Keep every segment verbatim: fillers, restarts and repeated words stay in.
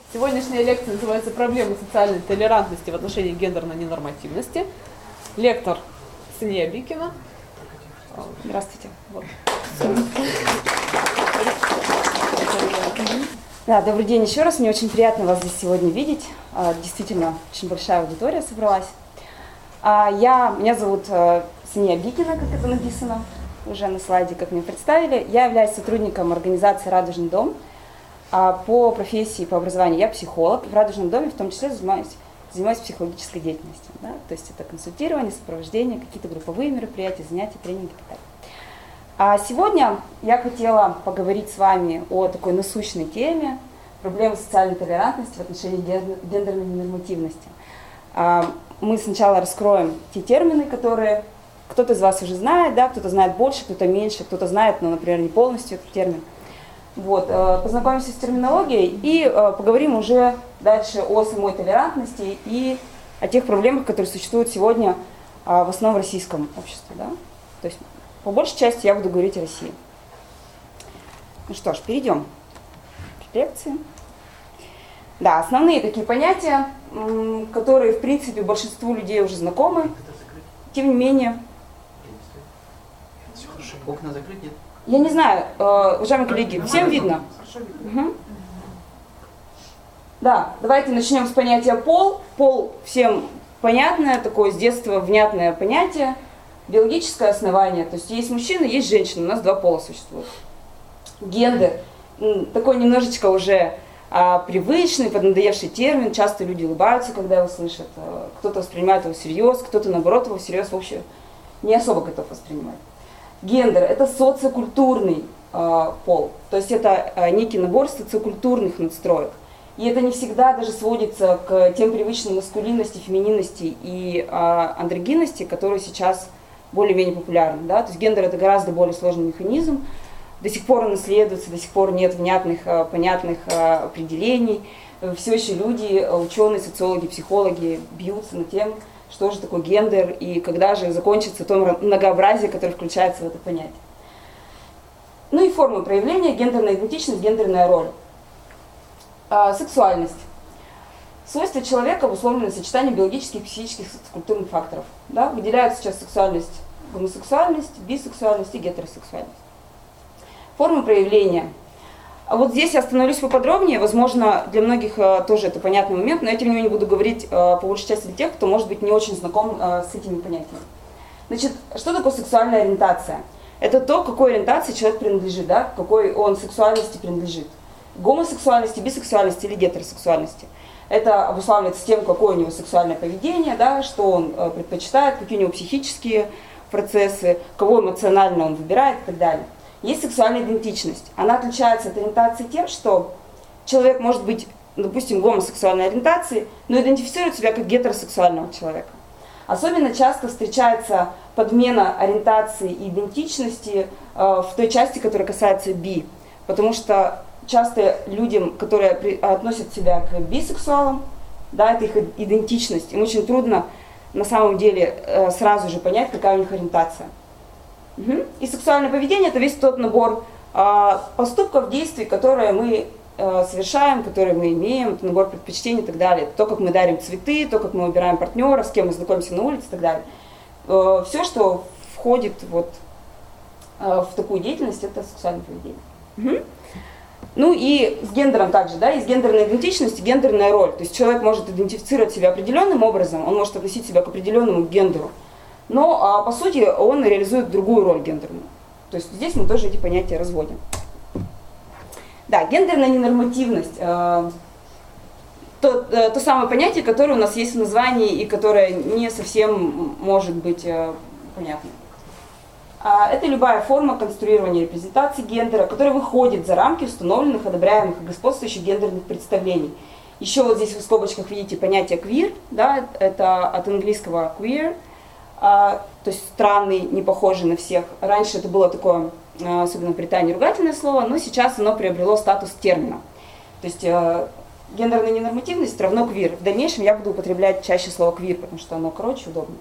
Сегодняшняя лекция называется «Проблемы социальной толерантности в отношении гендерной ненормативности». Лектор Сания Бикина. Здравствуйте. Вот. Да, добрый день еще раз. Мне очень приятно вас здесь сегодня видеть. Действительно, очень большая аудитория собралась. Я, меня зовут Сания Бикина, как это написано уже на слайде, как меня представили. Я являюсь сотрудником организации «Радужный дом». По профессии, по образованию я психолог. В «Радужном доме» в том числе занимаюсь, занимаюсь психологической деятельностью. Да? То есть это консультирование, сопровождение, какие-то групповые мероприятия, занятия, тренинги и так далее. А сегодня я хотела поговорить с вами о такой насущной теме проблемы социальной толерантности в отношении гендерной ненормативности. Мы сначала раскроем те термины, которые кто-то из вас уже знает, да? Кто-то знает больше, кто-то меньше, кто-то знает, но, например, не полностью этот термин. Вот, познакомимся с терминологией и поговорим уже дальше о самой толерантности и о тех проблемах, которые существуют сегодня в основном в российском обществе. Да? То есть, по большей части я буду говорить о России. Ну что ж, перейдем к лекции. Да, основные такие понятия, которые, в принципе, большинству людей уже знакомы, тем не менее... Окна закрыть, нет? Я не знаю, э, уважаемые коллеги, всем видно? Угу. Да, давайте начнем с понятия пол. Пол всем понятное, такое с детства внятное понятие. Биологическое основание, то есть есть мужчина, есть женщина, у нас два пола существуют. Гендер, такой немножечко уже а, привычный, поднадоевший термин, часто люди улыбаются, когда его слышат. Кто-то воспринимает его всерьез, кто-то наоборот его всерьез вообще не особо готов воспринимать. Гендер – это социокультурный э, пол, то есть это э, некий набор социокультурных надстроек. И это не всегда даже сводится к тем привычным маскулинности, фемининности и э, андрогинности, которые сейчас более-менее популярны. Да? То есть гендер – это гораздо более сложный механизм, до сих пор он исследуется, до сих пор нет внятных, э, понятных э, определений. Все еще люди, ученые, социологи, психологи бьются над тем, что же такое гендер и когда же закончится то многообразие, которое включается в это понятие. Ну и формы проявления: гендерная идентичность, гендерная роль. А, сексуальность. Свойства человека обусловлены сочетанием биологических, психических, социокультурных факторов. Да? Выделяют сейчас сексуальность, гомосексуальность, бисексуальность и гетеросексуальность. Формы проявления. А вот здесь я остановлюсь поподробнее, возможно, для многих а, тоже это понятный момент, но я тем не менее буду говорить а, по большей части для тех, кто, может быть, не очень знаком а, с этими понятиями. Значит, что такое сексуальная ориентация? Это то, к какой ориентации человек принадлежит, да, к какой он сексуальности принадлежит. Гомосексуальности, бисексуальности или гетеросексуальности. Это обуславливается тем, какое у него сексуальное поведение, да, что он а, предпочитает, какие у него психические процессы, кого эмоционально он выбирает и так далее. Есть сексуальная идентичность. Она отличается от ориентации тем, что человек может быть, допустим, гомосексуальной ориентации, но идентифицирует себя как гетеросексуального человека. Особенно часто встречается подмена ориентации и идентичности э, в той части, которая касается би. Потому что часто людям, которые при, относят себя к бисексуалам, да, это их идентичность, им очень трудно на самом деле э, сразу же понять, какая у них ориентация. И сексуальное поведение – это весь тот набор а, поступков, действий, которые мы а, совершаем, которые мы имеем, это набор предпочтений и так далее. То, как мы дарим цветы, то, как мы выбираем партнера, с кем мы знакомимся на улице и так далее. А, все, что входит вот, а, в такую деятельность, это сексуальное поведение. Угу. Ну и с гендером также, да, есть гендерная идентичность и гендерная роль. То есть человек может идентифицировать себя определенным образом, он может относить себя к определенному гендеру. Но, а, по сути, он реализует другую роль гендерную. То есть здесь мы тоже эти понятия разводим. Да, гендерная ненормативность. Э, то, э, то самое понятие, которое у нас есть в названии и которое не совсем может быть э, понятно. А, это любая форма конструирования репрезентации гендера, которая выходит за рамки установленных, одобряемых и господствующих гендерных представлений. Еще вот здесь в скобочках видите понятие queer, да, это от английского queer. А, то есть странный, не похожий на всех. Раньше это было такое, особенно в Британии, ругательное слово, но сейчас оно приобрело статус термина. То есть э, гендерная ненормативность равно квир. В дальнейшем я буду употреблять чаще слово квир, потому что оно короче, удобнее.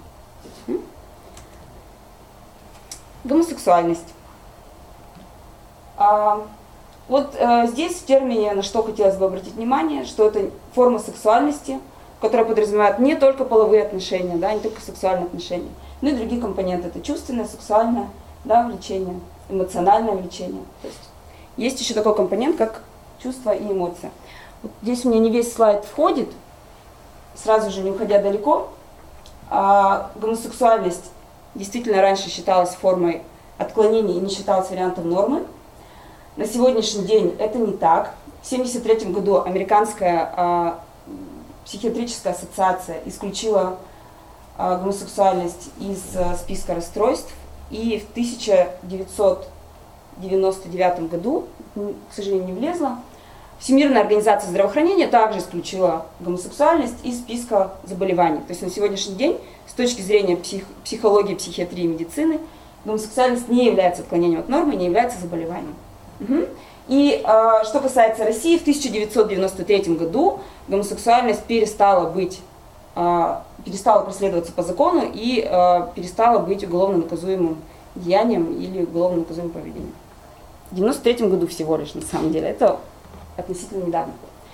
Гомосексуальность. А, Вот э, здесь в термине, на что хотелось бы обратить внимание, что это форма сексуальности, которая подразумевает не только половые отношения, да, не только сексуальные отношения, но и другие компоненты. Это чувственное, сексуальное, да, влечение, эмоциональное влечение. То есть есть еще такой компонент, как чувства и эмоции. Вот здесь у меня не весь слайд входит, сразу же не уходя далеко. А гомосексуальность действительно раньше считалась формой отклонения и не считалась вариантом нормы. На сегодняшний день это не так. В тысяча девятьсот семьдесят третьем году американская а, психиатрическая ассоциация исключила а, гомосексуальность из а, списка расстройств. И в тысяча девятьсот девяносто девятом году, к сожалению, не влезла, Всемирная организация здравоохранения также исключила гомосексуальность из списка заболеваний. То есть на сегодняшний день, с точки зрения псих, психологии, психиатрии и медицины, гомосексуальность не является отклонением от нормы, не является заболеванием. Угу. И э, что касается России, в тысяча девятьсот девяносто третьем году гомосексуальность перестала быть, э, перестала преследоваться по закону и э, перестала быть уголовно наказуемым деянием или уголовно наказуемым поведением. В девяносто третьем году всего лишь, на самом деле. Это относительно недавно.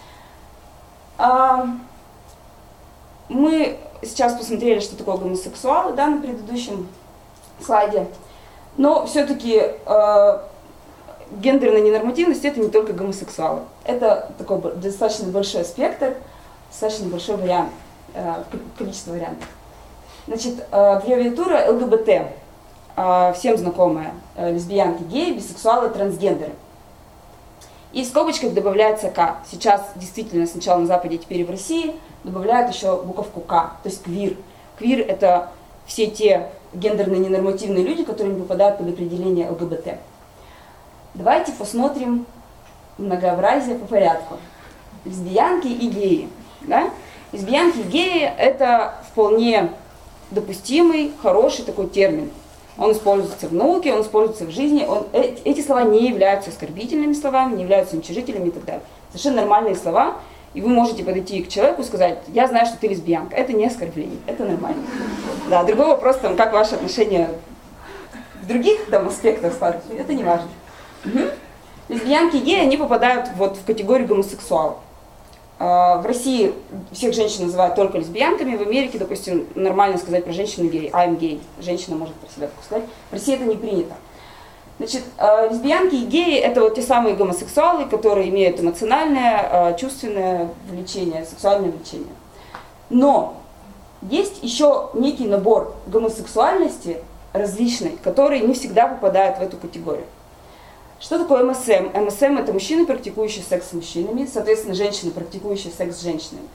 А, мы сейчас посмотрели, что такое гомосексуалы, да, на предыдущем слайде. Но все-таки э, гендерная ненормативность — это не только гомосексуалы. Это такой достаточно большой спектр, достаточно большой вариант, э, количество вариантов. Значит, э, аббревиатура ЛГБТ, э, всем знакомая, э, лесбиянки, геи, бисексуалы, трансгендеры. И в скобочках добавляется К. Сейчас действительно сначала на Западе, теперь и в России добавляют еще буковку К, то есть квир. Квир — это все те гендерно ненормативные люди, которые не попадают под определение ЛГБТ. Давайте посмотрим многообразие по порядку. Лесбиянки и геи. Да? Лесбиянки и геи — это вполне допустимый, хороший такой термин. Он используется в науке, он используется в жизни. Он, э, эти слова не являются оскорбительными словами, не являются уничижительными и так далее. Совершенно нормальные слова. И вы можете подойти к человеку и сказать: я знаю, что ты лесбиянка. Это не оскорбление, это нормально. Да, другой вопрос, там, как ваши отношения в других там, аспектах складываются, это не важно. Угу. Лесбиянки и геи, они попадают вот в категорию гомосексуалов. В России всех женщин называют только лесбиянками, в Америке, допустим, нормально сказать про женщину гей, I'm gay, женщина может про себя так сказать. В России это не принято. Значит, лесбиянки и геи — это вот те самые гомосексуалы, которые имеют эмоциональное, чувственное влечение, сексуальное влечение. Но есть еще некий набор гомосексуальности различной, которые не всегда попадают в эту категорию. Что такое МСМ? МСМ — это мужчины, практикующие секс с мужчинами, соответственно, женщины, практикующие секс с женщинами.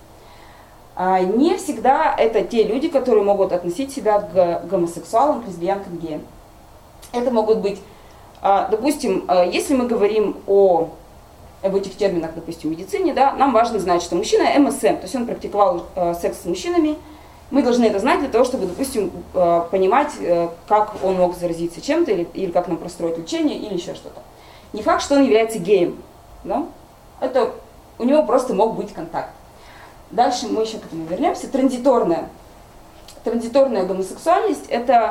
А не всегда это те люди, которые могут относить себя к гомосексуалам, к лесбиянкам, геям. Это могут быть, допустим, если мы говорим о, об этих терминах, допустим, в медицине, да, нам важно знать, что мужчина МСМ, то есть он практиковал секс с мужчинами. Мы должны это знать для того, чтобы, допустим, понимать, как он мог заразиться чем-то, или, или как нам простроить лечение, или еще что-то. Не факт, что он является геем. Да? Это у него просто мог быть контакт. Дальше мы еще к этому вернемся. Транзиторная. Транзиторная гомосексуальность — это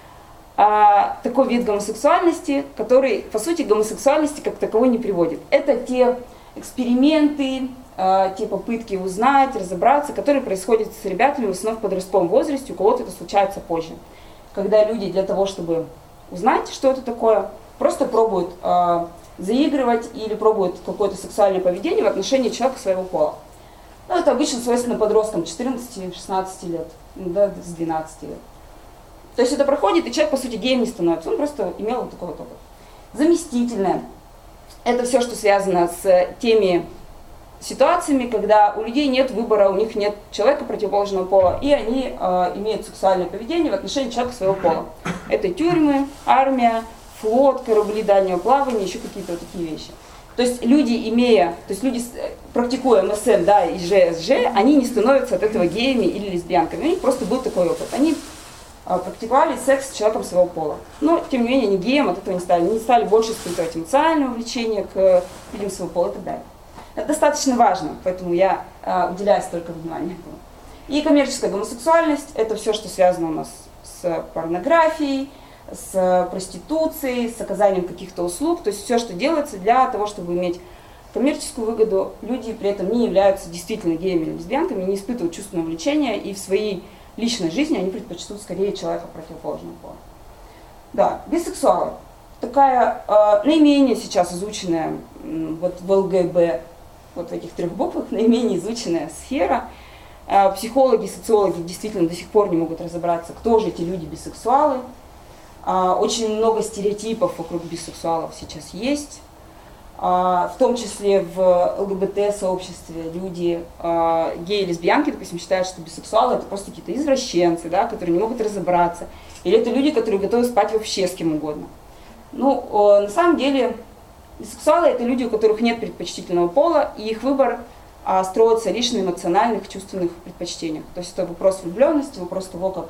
а, такой вид гомосексуальности, который, по сути, к гомосексуальности как таковой не приводит. Это те эксперименты, те попытки узнать, разобраться, которые происходят с ребятами в основном в подростковом возрасте, у кого-то это случается позже. Когда люди для того, чтобы узнать, что это такое, просто пробуют э, заигрывать или пробуют какое-то сексуальное поведение в отношении человека своего пола. Ну, это обычно свойственно подросткам четырнадцати-шестнадцати лет, да, с двенадцати лет. То есть это проходит, и человек, по сути, геем не становится, он просто имел вот такой вот опыт. Заместительное. Это все, что связано с теми ситуациями, когда у людей нет выбора, у них нет человека противоположного пола, и они э, имеют сексуальное поведение в отношении человека своего пола. Это тюрьмы, армия, флот, корабли дальнего плавания, еще какие-то вот такие вещи. То есть люди, имея, то есть люди, практикуя МСМ, да, и ЖСЖ, они не становятся от этого геями или лесбиянками. У них просто был такой опыт. Они э, практиковали секс с человеком своего пола. Но, тем не менее, они геем от этого не стали. Они не стали больше испытывать эмоциональное влечение к людям своего пола и так далее. Это достаточно важно, поэтому я э, уделяю столько внимания этому. И коммерческая гомосексуальность — это все, что связано у нас с порнографией, с проституцией, с оказанием каких-то услуг, то есть все, что делается для того, чтобы иметь коммерческую выгоду. Люди при этом не являются действительно геями или лесбиянками, не испытывают чувственного влечения, и в своей личной жизни они предпочтут скорее человека противоположного пола. Да, бисексуалы. Такая э, наименее сейчас изученная э, вот в ЛГБ, вот в этих трех буквах, наименее изученная сфера. Э, психологи, социологи действительно до сих пор не могут разобраться, кто же эти люди бисексуалы. Э, очень много стереотипов вокруг бисексуалов сейчас есть. В том числе в ЛГБТ-сообществе люди, э, геи, лесбиянки, допустим, считают, что бисексуалы это просто какие-то извращенцы, да, которые не могут разобраться. Или это люди, которые готовы спать вообще с кем угодно. Ну, э, на самом деле, бисексуалы это люди, у которых нет предпочтительного пола, и их выбор э, строится лишь на эмоциональных, чувственных предпочтениях. То есть это вопрос влюбленности, вопрос того, как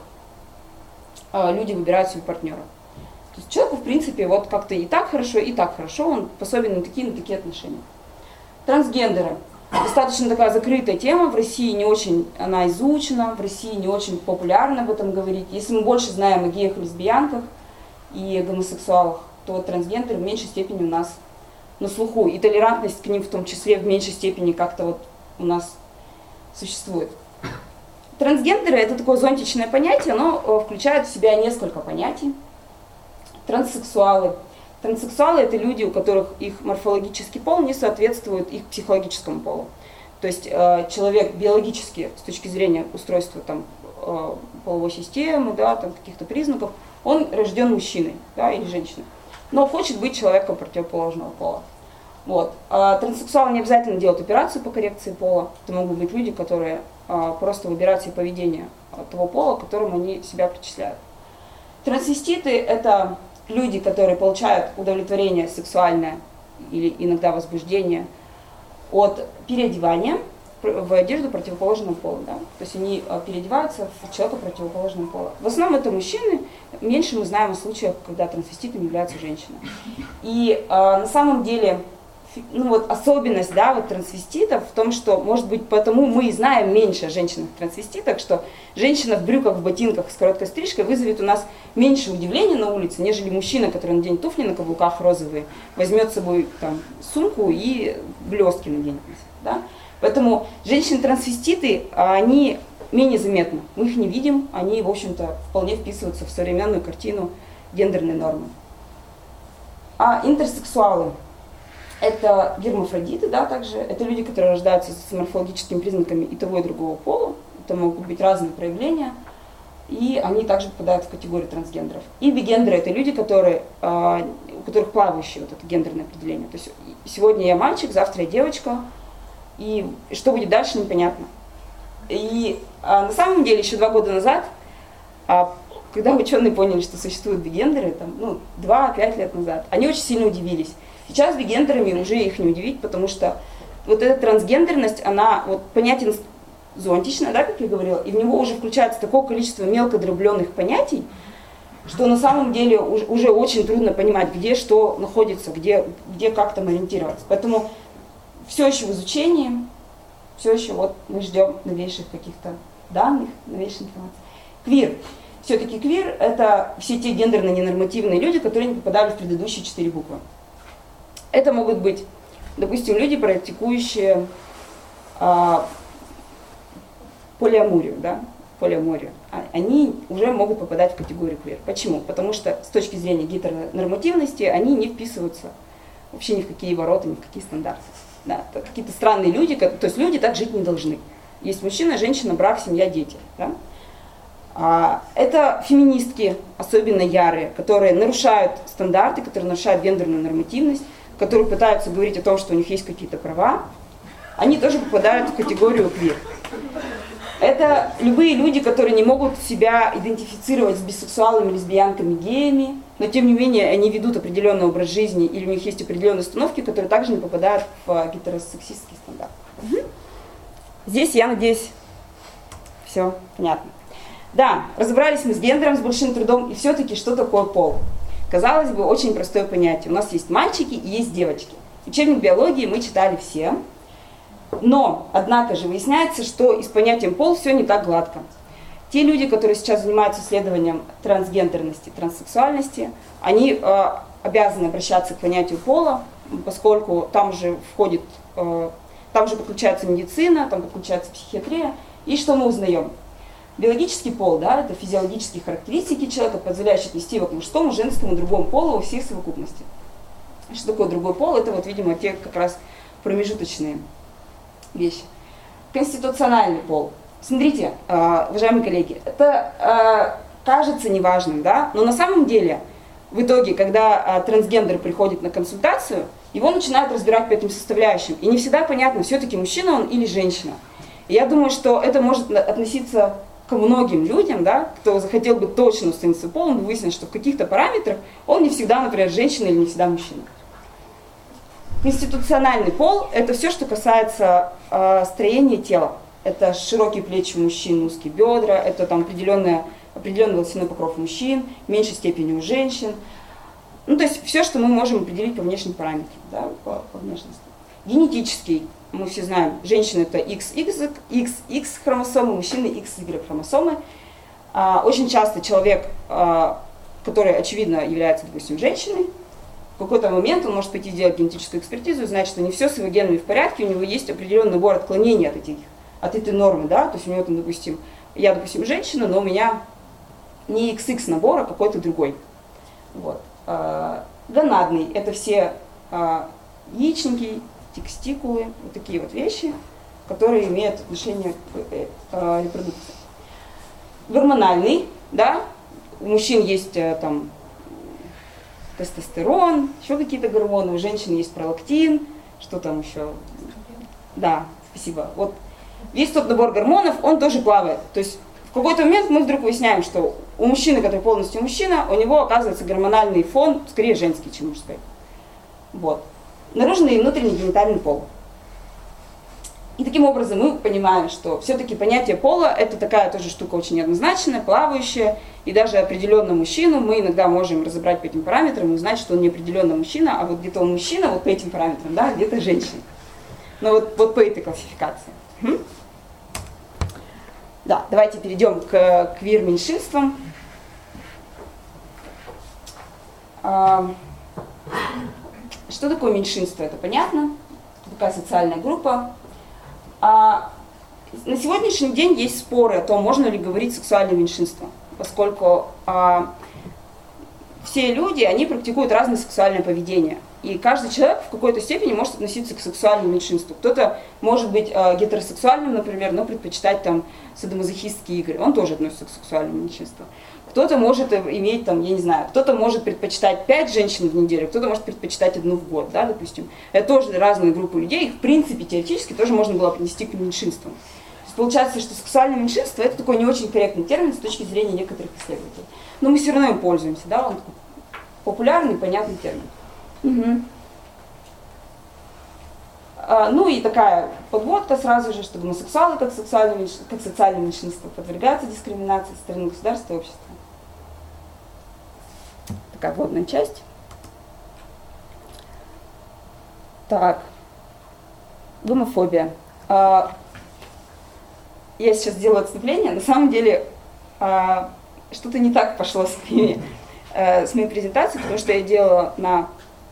э, люди выбирают себе партнера. То есть человеку, в принципе, вот как-то и так хорошо, и так хорошо, он способен на такие, на такие отношения. Трансгендеры. Достаточно такая закрытая тема, в России не очень она изучена, в России не очень популярно об этом говорить. Если мы больше знаем о геях, лесбиянках и гомосексуалах, то трансгендеры в меньшей степени у нас на слуху. И толерантность к ним в том числе в меньшей степени как-то вот у нас существует. Трансгендеры это такое зонтичное понятие, оно включает в себя несколько понятий. Транссексуалы. Транссексуалы это люди, у которых их морфологический пол не соответствует их психологическому полу. То есть э, человек биологически, с точки зрения устройства там, э, половой системы, да, там, каких-то признаков, он рожден мужчиной, да, или женщиной, но хочет быть человеком противоположного пола. Вот. А транссексуалы не обязательно делают операцию по коррекции пола. Это могут быть люди, которые э, просто выбирают себе поведение того пола, к которому они себя причисляют. Трансвеститы это люди, которые получают удовлетворение сексуальное или иногда возбуждение от переодевания в одежду противоположного пола. Да? То есть они переодеваются в человека противоположного пола. В основном это мужчины, меньше мы знаем о случаях, когда трансвеститами являются женщины. И а, на самом деле ну, вот особенность да, вот трансвеститов в том, что, может быть, потому мы и знаем меньше о женщинах-трансвеститах, что женщина в брюках, в ботинках с короткой стрижкой вызовет у нас меньше удивления на улице, нежели мужчина, который наденет туфли на каблуках розовые, возьмет с собой там, сумку и блестки наденет. Да? Поэтому женщины-трансвеститы, они менее заметны. Мы их не видим, они, в общем-то, вполне вписываются в современную картину гендерной нормы. А интерсексуалы. Это гермафродиты, да, также. Это люди, которые рождаются с морфологическими признаками и того, и другого пола. Это могут быть разные проявления. И они также попадают в категорию трансгендеров. И бигендеры – это люди, которые, э, у которых плавающее вот это гендерное определение. То есть сегодня я мальчик, завтра я девочка. И что будет дальше, непонятно. И э, на самом деле еще два года назад, э, когда ученые поняли, что существуют бигендеры, там, ну, два-пять лет назад, они очень сильно удивились. Сейчас бигендерами уже их не удивить, потому что вот эта трансгендерность, она вот понятие зонтичная, да, как я говорила, и в него уже включается такое количество мелко дробленных понятий, что на самом деле уже, уже очень трудно понимать, где что находится, где, где как там ориентироваться. Поэтому все еще в изучении, все еще вот мы ждем новейших каких-то данных, новейшей информации. Квир. Все-таки квир – это все те гендерно-ненормативные люди, которые не попадали в предыдущие четыре буквы. Это могут быть, допустим, люди, практикующие а, полиаморию, да, полиаморию. Они уже могут попадать в категорию квир. Почему? Потому что с точки зрения гетеронормативности они не вписываются вообще ни в какие ворота, ни в какие стандарты. Да, какие-то странные люди, то есть люди так жить не должны. Есть мужчина, женщина, брак, семья, дети. Да? А, это феминистки, особенно ярые, которые нарушают стандарты, которые нарушают гендерную нормативность, которые пытаются говорить о том, что у них есть какие-то права, они тоже попадают в категорию квир. Это любые люди, которые не могут себя идентифицировать с бисексуалами, лесбиянками, геями, но тем не менее они ведут определенный образ жизни, или у них есть определенные установки, которые также не попадают в гетеросексистский стандарт. Угу. Здесь, я надеюсь, все понятно. Да, разобрались мы с гендером, с большим трудом, и все-таки что такое пол? Казалось бы, очень простое понятие. У нас есть мальчики и есть девочки. Учебник биологии мы читали все. Но, однако же, выясняется, что и с понятием пол все не так гладко. Те люди, которые сейчас занимаются исследованием трансгендерности, транссексуальности, они э, обязаны обращаться к понятию пола, поскольку там же входит, э, там же подключается медицина, там подключается психиатрия. И что мы узнаем? Биологический пол, да, это физиологические характеристики человека, позволяющие отнести его к мужскому, женскому, другому полу во всей совокупности. Что такое другой пол? Это вот, видимо, те как раз промежуточные вещи. Конституциональный пол. Смотрите, уважаемые коллеги, это кажется неважным, да, но на самом деле в итоге, когда трансгендер приходит на консультацию, его начинают разбирать по этим составляющим. И не всегда понятно, все-таки мужчина он или женщина. И я думаю, что это может относиться к многим людям, да, кто захотел бы точно установить свой пол, он выяснит, что в каких-то параметрах он не всегда, например, женщина или не всегда мужчина. Конституциональный пол – это все, что касается э, строения тела. Это широкие плечи у мужчин, узкие бедра, это там определенный волосяной покров у мужчин, в меньшей степени у женщин. Ну, то есть все, что мы можем определить по внешним параметрам, да, по, по внешности. Генетический, мы все знаем, женщина это икс икс, икс икс хромосомы, мужчины икс игрек хромосомы. А, очень часто человек, а, который очевидно является, допустим, женщиной, в какой-то момент он может пойти делать генетическую экспертизу и знать, что не все с его генами в порядке, у него есть определенный набор отклонений от, этих, от этой нормы, да, то есть у него там, допустим, я, допустим, женщина, но у меня не икс икс набор, а какой-то другой. Вот. А, гонадный – это все а, яичники, тестикулы, вот такие вот вещи, которые имеют отношение к э, э, репродукции. Гормональный, да, у мужчин есть э, там тестостерон, еще какие-то гормоны, у женщин есть пролактин, что там еще? Да, спасибо. Вот весь тот набор гормонов, он тоже плавает. То есть в какой-то момент мы вдруг выясняем, что у мужчины, который полностью мужчина, у него оказывается гормональный фон скорее женский, чем мужской. Вот. Наружный и внутренний генитальный пол. И таким образом мы понимаем, что все-таки понятие пола это такая тоже штука очень неоднозначная, плавающая, и даже определенно мужчину мы иногда можем разобрать по этим параметрам и узнать, что он не определенно мужчина, а вот где-то он мужчина вот по этим параметрам, да, где-то женщина. Но вот, вот по этой классификации. Угу. Да, давайте перейдем к квир-меньшинствам. Что такое меньшинство? Это понятно. Такая социальная группа. А на сегодняшний день есть споры о том, можно ли говорить сексуальное меньшинство, поскольку а, все люди, они практикуют разное сексуальное поведение. И каждый человек в какой-то степени может относиться к сексуальному меньшинству. Кто-то может быть а, гетеросексуальным, например, но предпочитать там садомазохистские игры. Он тоже относится к сексуальному меньшинству. Кто-то может иметь, там, я не знаю, кто-то может предпочитать пять женщин в неделю, кто-то может предпочитать одну в год, да, допустим. Это тоже разные группы людей, их в принципе теоретически тоже можно было отнести к меньшинствам. То есть получается, что сексуальное меньшинство это такой не очень корректный термин с точки зрения некоторых исследователей. Но мы все равно им пользуемся, да, он такой популярный, понятный термин. Угу. А, ну и такая подводка сразу же, что гомосексуалы как, сексуальное, как социальное меньшинство подвергаются дискриминации со стороны государства и общества. Такая вводная часть. Так, гомофобия. А, я сейчас сделаю отступление. На самом деле а, что-то не так пошло с, моими, а, с моей презентацией, потому что я делала на,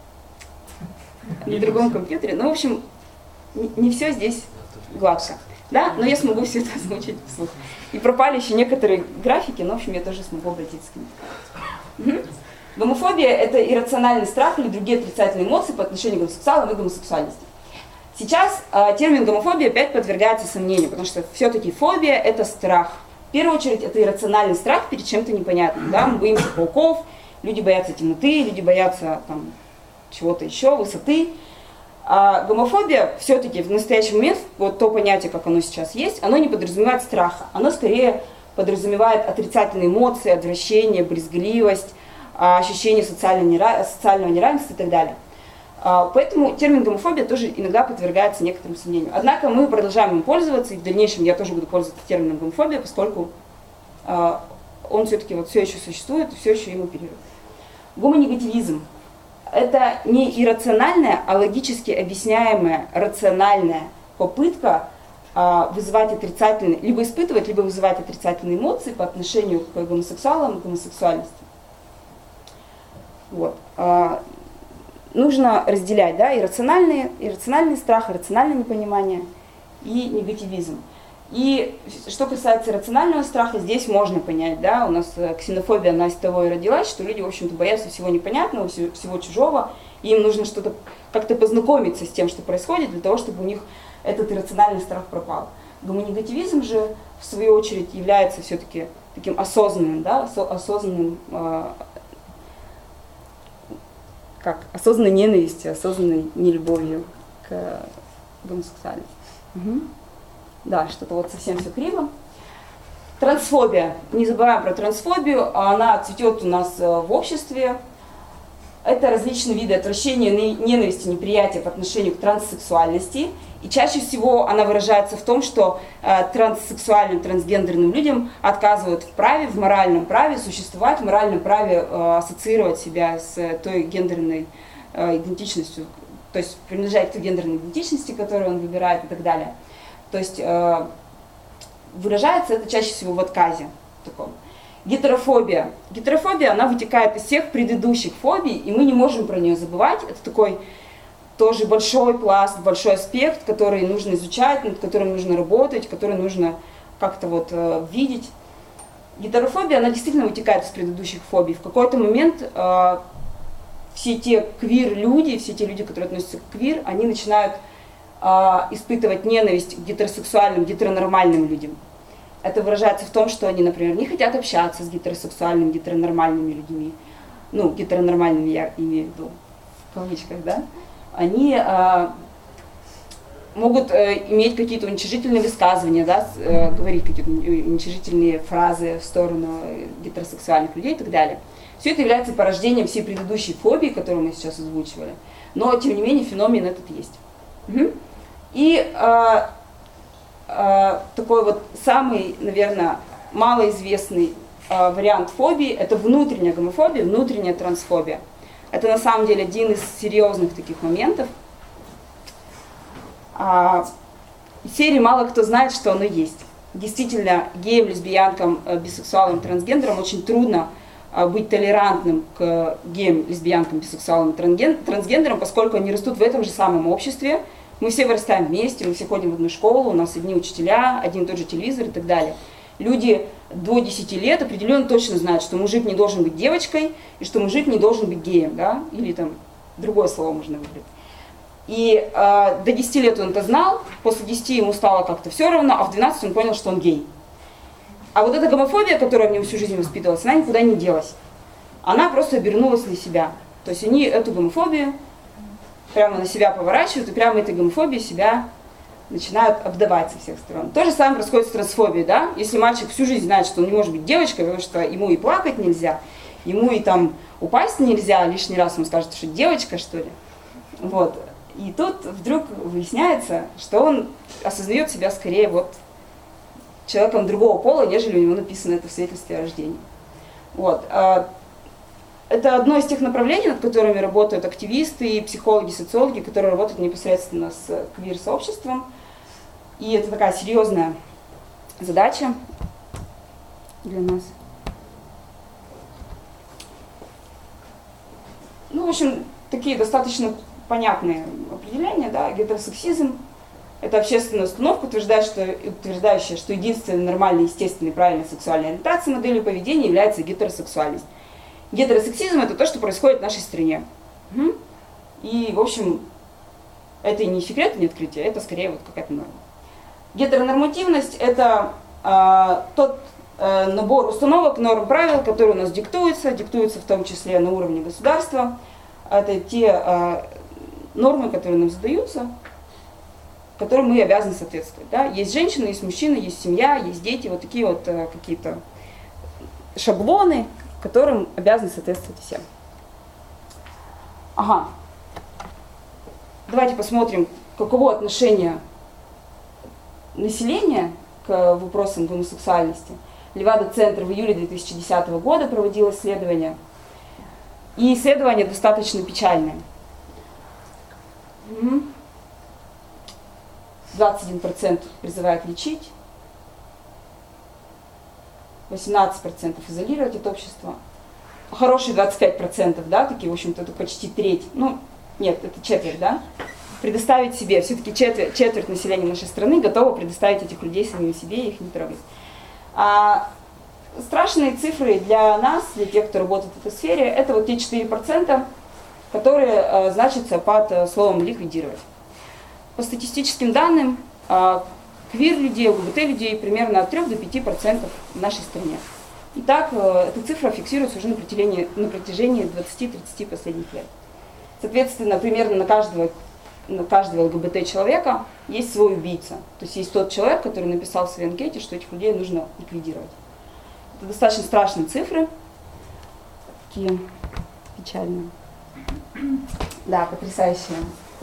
на другом компьютере. Ну, в общем, не, не все здесь гладко. Да, но я смогу все это озвучить вслух. И пропали еще некоторые графики, но, в общем, я тоже смогу обратиться к ним. Угу. Гомофобия – это иррациональный страх или другие отрицательные эмоции по отношению к гомосексуалам и гомосексуальности. Сейчас э, термин гомофобия опять подвергается сомнению, потому что все-таки фобия – это страх. В первую очередь, это иррациональный страх перед чем-то непонятным. Да? Мы боимся пауков, люди боятся темноты, люди боятся там, чего-то еще, высоты. А гомофобия все-таки в настоящий момент, вот то понятие, как оно сейчас есть, оно не подразумевает страха. Оно скорее подразумевает отрицательные эмоции, отвращение, брезгливость, ощущение социального неравенства и так далее. Поэтому термин гомофобия тоже иногда подвергается некоторым сомнениям. Однако мы продолжаем им пользоваться, и в дальнейшем я тоже буду пользоваться термином гомофобия, поскольку он все-таки вот все еще существует, и все еще им оперирует. Гомонегативизм – это не иррациональная, а логически объясняемая, рациональная попытка вызывать отрицательные, либо испытывать, либо вызывать отрицательные эмоции по отношению к гомосексуалам и гомосексуальности. Вот. Нужно разделять, да, иррациональный, иррациональный страх, иррациональное непонимание и негативизм. И что касается рационального страха, здесь можно понять, да, у нас ксенофобия, она из того и родилась, что люди, в общем-то, боятся всего непонятного, всего чужого, и им нужно что-то, как-то познакомиться с тем, что происходит, для того, чтобы у них этот иррациональный страх пропал. Гомонегативизм же, в свою очередь, является все-таки таким осознанным, да, осознанным, э, как, осознанной ненавистью, осознанной нелюбовью к гомосексуальности. Угу. Да, что-то вот совсем все криво. Трансфобия. Не забываем про трансфобию. Она цветет у нас в обществе. Это различные виды отвращения, ненависти, неприятия по отношению к транссексуальности. И чаще всего она выражается в том, что э, транссексуальным, трансгендерным людям отказывают в праве, в моральном праве существовать, в моральном праве э, ассоциировать себя с той гендерной э, идентичностью, то есть принадлежать к той гендерной идентичности, которую он выбирает и так далее. То есть э, выражается это чаще всего в отказе таком. Гетерофобия. Гетерофобия, она вытекает из всех предыдущих фобий, и мы не можем про нее забывать. Это такой тоже большой пласт, большой аспект, который нужно изучать, над которым нужно работать, который нужно как-то вот э, видеть. Гетерофобия, она действительно вытекает из предыдущих фобий. В какой-то момент э, все те квир-люди, все те люди, которые относятся к квир, они начинают испытывать ненависть к гетеросексуальным, гетеронормальным людям. Это выражается в том, что они, например, не хотят общаться с гетеросексуальными, гетеронормальными людьми. Ну, гетеронормальными я имею в виду, в кавычках, да. Они а, могут а, иметь какие-то уничижительные высказывания, да, с, а, говорить какие-то уничижительные фразы в сторону гетеросексуальных людей и так далее. Все это является порождением всей предыдущей фобии, которую мы сейчас озвучивали. Но, тем не менее, феномен этот есть. Угу. И э, э, такой вот самый, наверное, малоизвестный э, вариант фобии – это внутренняя гомофобия, внутренняя трансфобия. Это на самом деле один из серьезных таких моментов. А, в серии мало кто знает, что оно есть. Действительно, геям, лесбиянкам, бисексуалам, трансгендерам очень трудно э, быть толерантным к геям, лесбиянкам, бисексуалам, трансгендерам, поскольку они растут в этом же самом обществе. Мы все вырастаем вместе, мы все ходим в одну школу, у нас одни учителя, один и тот же телевизор и так далее. Люди до десяти лет определенно точно знают, что мужик не должен быть девочкой, и что мужик не должен быть геем, да, или там другое слово можно выбрать. И э, до десяти лет он это знал, после десяти ему стало как-то все равно, а в двенадцать он понял, что он гей. А вот эта гомофобия, которая в нем всю жизнь воспитывалась, она никуда не делась. Она просто обернулась на себя. То есть они эту гомофобию прямо на себя поворачивают, и прямо этой гомофобией себя начинают обдавать со всех сторон. То же самое происходит с трансфобией, да? Если мальчик всю жизнь знает, что он не может быть девочкой, потому что ему и плакать нельзя, ему и там упасть нельзя, лишний раз ему скажут, что девочка, что ли. Вот. И тут вдруг выясняется, что он осознает себя скорее вот человеком другого пола, нежели у него написано это в свидетельстве о рождении. Вот. Это одно из тех направлений, над которыми работают активисты, психологи, социологи, которые работают непосредственно с квир-сообществом. И это такая серьезная задача для нас. Ну, в общем, такие достаточно понятные определения, да, гетеросексизм. Это общественная установка, утверждающая, утверждающая, что единственной нормальной, естественной, правильной сексуальной ориентацией, моделью поведения является гетеросексуальность. Гетеросексизм – это то, что происходит в нашей стране. Угу. И, в общем, это и не секрет, и не открытие, это скорее вот какая-то норма. Гетеронормативность – это э, тот э, набор установок, норм, правил, которые у нас диктуются, диктуются в том числе на уровне государства. Это те э, нормы, которые нам задаются, которым мы обязаны соответствовать. Да? Есть женщины, есть мужчины, есть семья, есть дети, вот такие вот э, какие-то шаблоны, которым обязаны соответствовать всем. Ага. Давайте посмотрим, каково отношение населения к вопросам гомосексуальности. Левада-центр в июле две тысячи десятого года проводил исследование. И исследование достаточно печальное. двадцать один процент призывает лечить, восемнадцать процентов изолировать от общества, хорошие двадцать пять процентов, да, такие, в общем-то, это почти треть, ну, нет, это четверть, да, предоставить себе, все-таки четверть, четверть населения нашей страны готова предоставить этих людей самим себе и их не трогать. А страшные цифры для нас, для тех, кто работает в этой сфере, это вот те четыре процента, которые э, значатся под э, словом «ликвидировать». По статистическим данным, э, квир-людей, ЛГБТ-людей примерно от трёх до пяти процентов в нашей стране. Итак, э, эта цифра фиксируется уже на протяжении, на протяжении двадцати-тридцати последних лет. Соответственно, примерно на каждого, на каждого ЛГБТ-человека есть свой убийца. То есть есть тот человек, который написал в своей анкете, что этих людей нужно ликвидировать. Это достаточно страшные цифры, такие печальные. Да, потрясающе.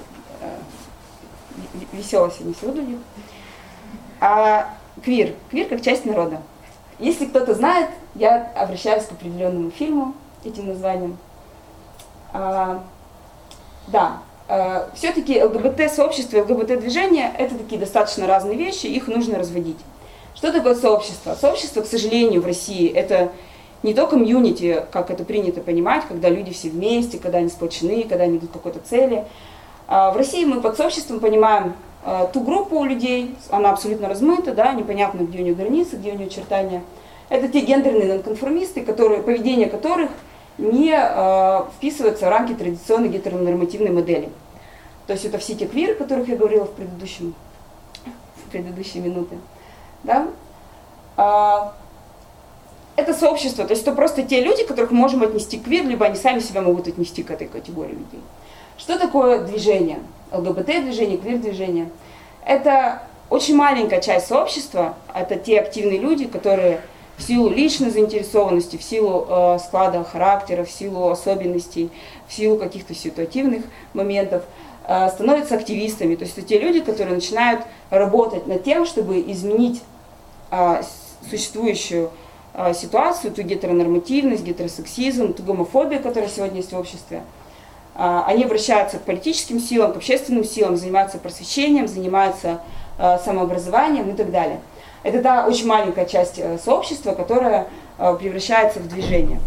Весело сегодня все выглядит. А квир. Квир как часть народа. Если кто-то знает, я обращаюсь к определенному фильму этим названием. А, да, а, все-таки ЛГБТ-сообщество и ЛГБТ-движение – это такие достаточно разные вещи, их нужно разводить. Что такое сообщество? Сообщество, к сожалению, в России – это не то комьюнити, как это принято понимать, когда люди все вместе, когда они сплочены, когда они идут к какой-то цели. В России мы под сообществом понимаем ту группу людей, она абсолютно размыта, да, непонятно, где у нее границы, где у нее очертания. Это те гендерные нонконформисты, которые, поведение которых не э, вписывается в рамки традиционной гетеронормативной модели. То есть это все те квиры, о которых я говорила в, предыдущем, в предыдущие минуты. Да? А, это сообщество, то есть это просто те люди, которых мы можем отнести к квир, либо они сами себя могут отнести к этой категории людей. Что такое движение? ЛГБТ-движение, квир-движение. Это очень маленькая часть сообщества, это те активные люди, которые в силу личной заинтересованности, в силу э, склада характера, в силу особенностей, в силу каких-то ситуативных моментов э, становятся активистами. То есть это те люди, которые начинают работать над тем, чтобы изменить э, существующую э, ситуацию, ту гетеронормативность, гетеросексизм, ту гомофобию, которая сегодня есть в обществе. Э, они обращаются к политическим силам, к общественным силам, занимаются просвещением, занимаются э, самообразованием и так далее. Это та очень маленькая часть э, сообщества, которая э, превращается в движение.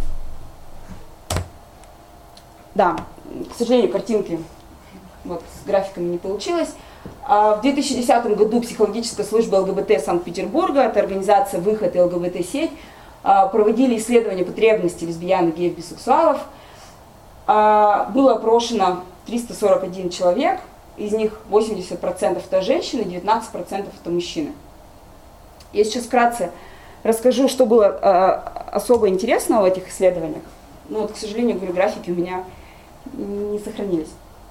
Да, к сожалению, картинки вот, с графиками не получилось. А в две тысячи десятом году психологическая служба ЛГБТ Санкт-Петербурга, это организация «Выход» и ЛГБТ-сеть, э, проводили исследования потребностей лесбиян, геев, бисексуалов. Э, было опрошено триста сорок один человек, из них восемьдесят процентов это женщины, девятнадцать процентов это мужчины. Я сейчас вкратце расскажу, что было э, особо интересного в этих исследованиях. Но вот, к сожалению, говорю, графики у меня не сохранились.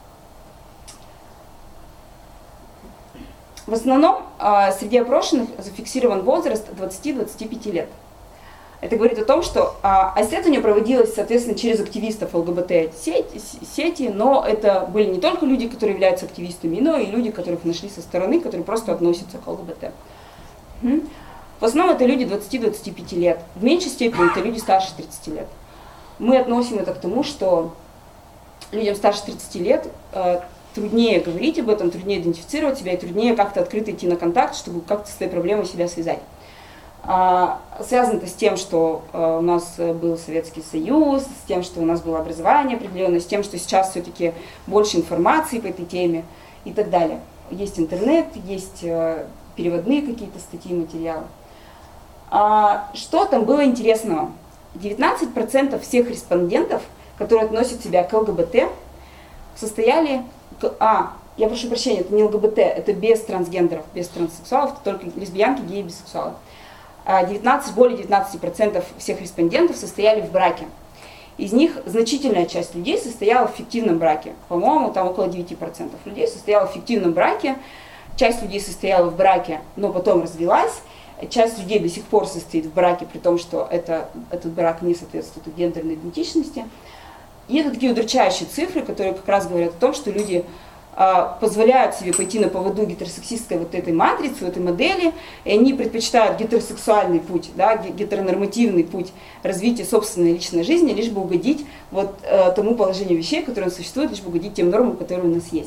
В основном э, среди опрошенных зафиксирован возраст двадцати-двадцати пяти лет. Это говорит о том, что э, исследование проводилось, соответственно, через активистов ЛГБТ-сети, но это были не только люди, которые являются активистами, но и люди, которых нашли со стороны, которые просто относятся к ЛГБТ. В основном это люди двадцати-двадцати пяти лет, в меньшей степени это люди старше тридцати лет. Мы относим это к тому, что людям старше тридцати лет э, труднее говорить об этом, труднее идентифицировать себя и труднее как-то открыто идти на контакт, чтобы как-то с этой проблемой себя связать. А, связано это с тем, что э, у нас был Советский Союз, с тем, что у нас было образование определенное, с тем, что сейчас все-таки больше информации по этой теме и так далее. Есть интернет, есть э, переводные какие-то статьи, материалы. А, что там было интересного? девятнадцать процентов всех респондентов, которые относят себя к ЛГБТ, состояли... К, а, я прошу прощения, это не ЛГБТ, это без трансгендеров, без транссексуалов, это только лесбиянки, геи, бисексуалы. девятнадцать, более девятнадцати процентов всех респондентов состояли в браке. Из них значительная часть людей состояла в фиктивном браке. По-моему, там около девяти процентов людей состояла в фиктивном браке. Часть людей состояла в браке, но потом развелась. Часть людей до сих пор состоит в браке, при том, что это, этот брак не соответствует гендерной идентичности. И это такие удручающие цифры, которые как раз говорят о том, что люди а, позволяют себе пойти на поводу гетеросексистской вот этой матрицы, этой модели, и они предпочитают гетеросексуальный путь, да, гетеронормативный путь развития собственной личной жизни, лишь бы угодить вот, а, тому положению вещей, которое существует, лишь бы угодить тем нормам, которые у нас есть.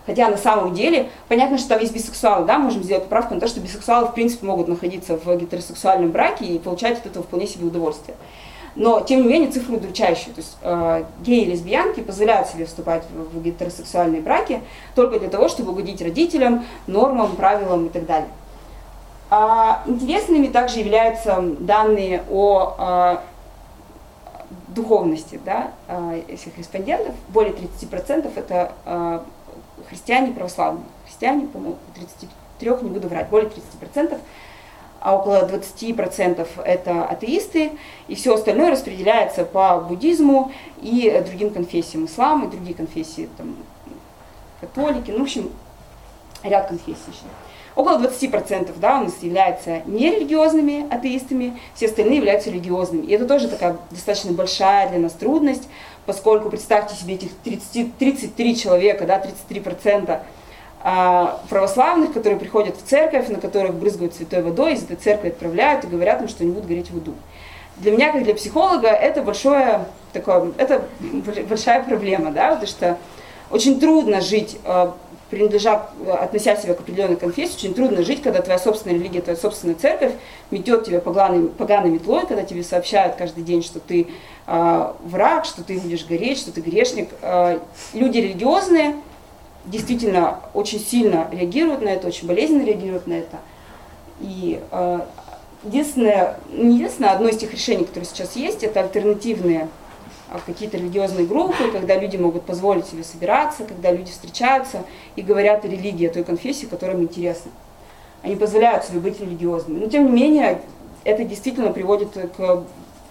Хотя на самом деле, понятно, что там есть бисексуалы, да, можем сделать поправку на то, что бисексуалы в принципе могут находиться в гетеросексуальном браке и получать от этого вполне себе удовольствие. Но, тем не менее, цифры удручающие. То есть э, геи и лесбиянки позволяют себе вступать в, в гетеросексуальные браки только для того, чтобы угодить родителям, нормам, правилам и так далее. А интересными также являются данные о э, духовности, да, э, этих респондентов. Более тридцати процентов это э, христиане православные. Христиане, по-моему, тридцать три, не буду врать, более тридцати процентов. А около двадцати процентов это атеисты, и все остальное распределяется по буддизму и другим конфессиям, ислам и другие конфессии, там, католики, ну, в общем, ряд конфессий еще. Около двадцати процентов, да, у нас являются нерелигиозными атеистами, все остальные являются религиозными. И это тоже такая достаточно большая для нас трудность, поскольку, представьте себе, этих тридцать, тридцать три человека, да, тридцать три процента православных, которые приходят в церковь, на которых брызгают святой водой, из этой церкви отправляют и говорят им, что они будут гореть в аду. Для меня, как для психолога, это, большое, такое, это большая проблема, да, потому что очень трудно жить, принадлежа, относя себя к определенной конфессии, очень трудно жить, когда твоя собственная религия, твоя собственная церковь метет тебя поганой, поганой метлой, когда тебе сообщают каждый день, что ты э, враг, что ты будешь гореть, что ты грешник. Э, люди религиозные действительно очень сильно реагируют на это, очень болезненно реагируют на это. И э, единственное, не единственное, одно из тех решений, которые сейчас есть, это альтернативные э, какие-то религиозные группы, когда люди могут позволить себе собираться, когда люди встречаются и говорят о религии, о той конфессии, которая им интересна. Они позволяют себе быть религиозными. Но тем не менее, это действительно приводит к, к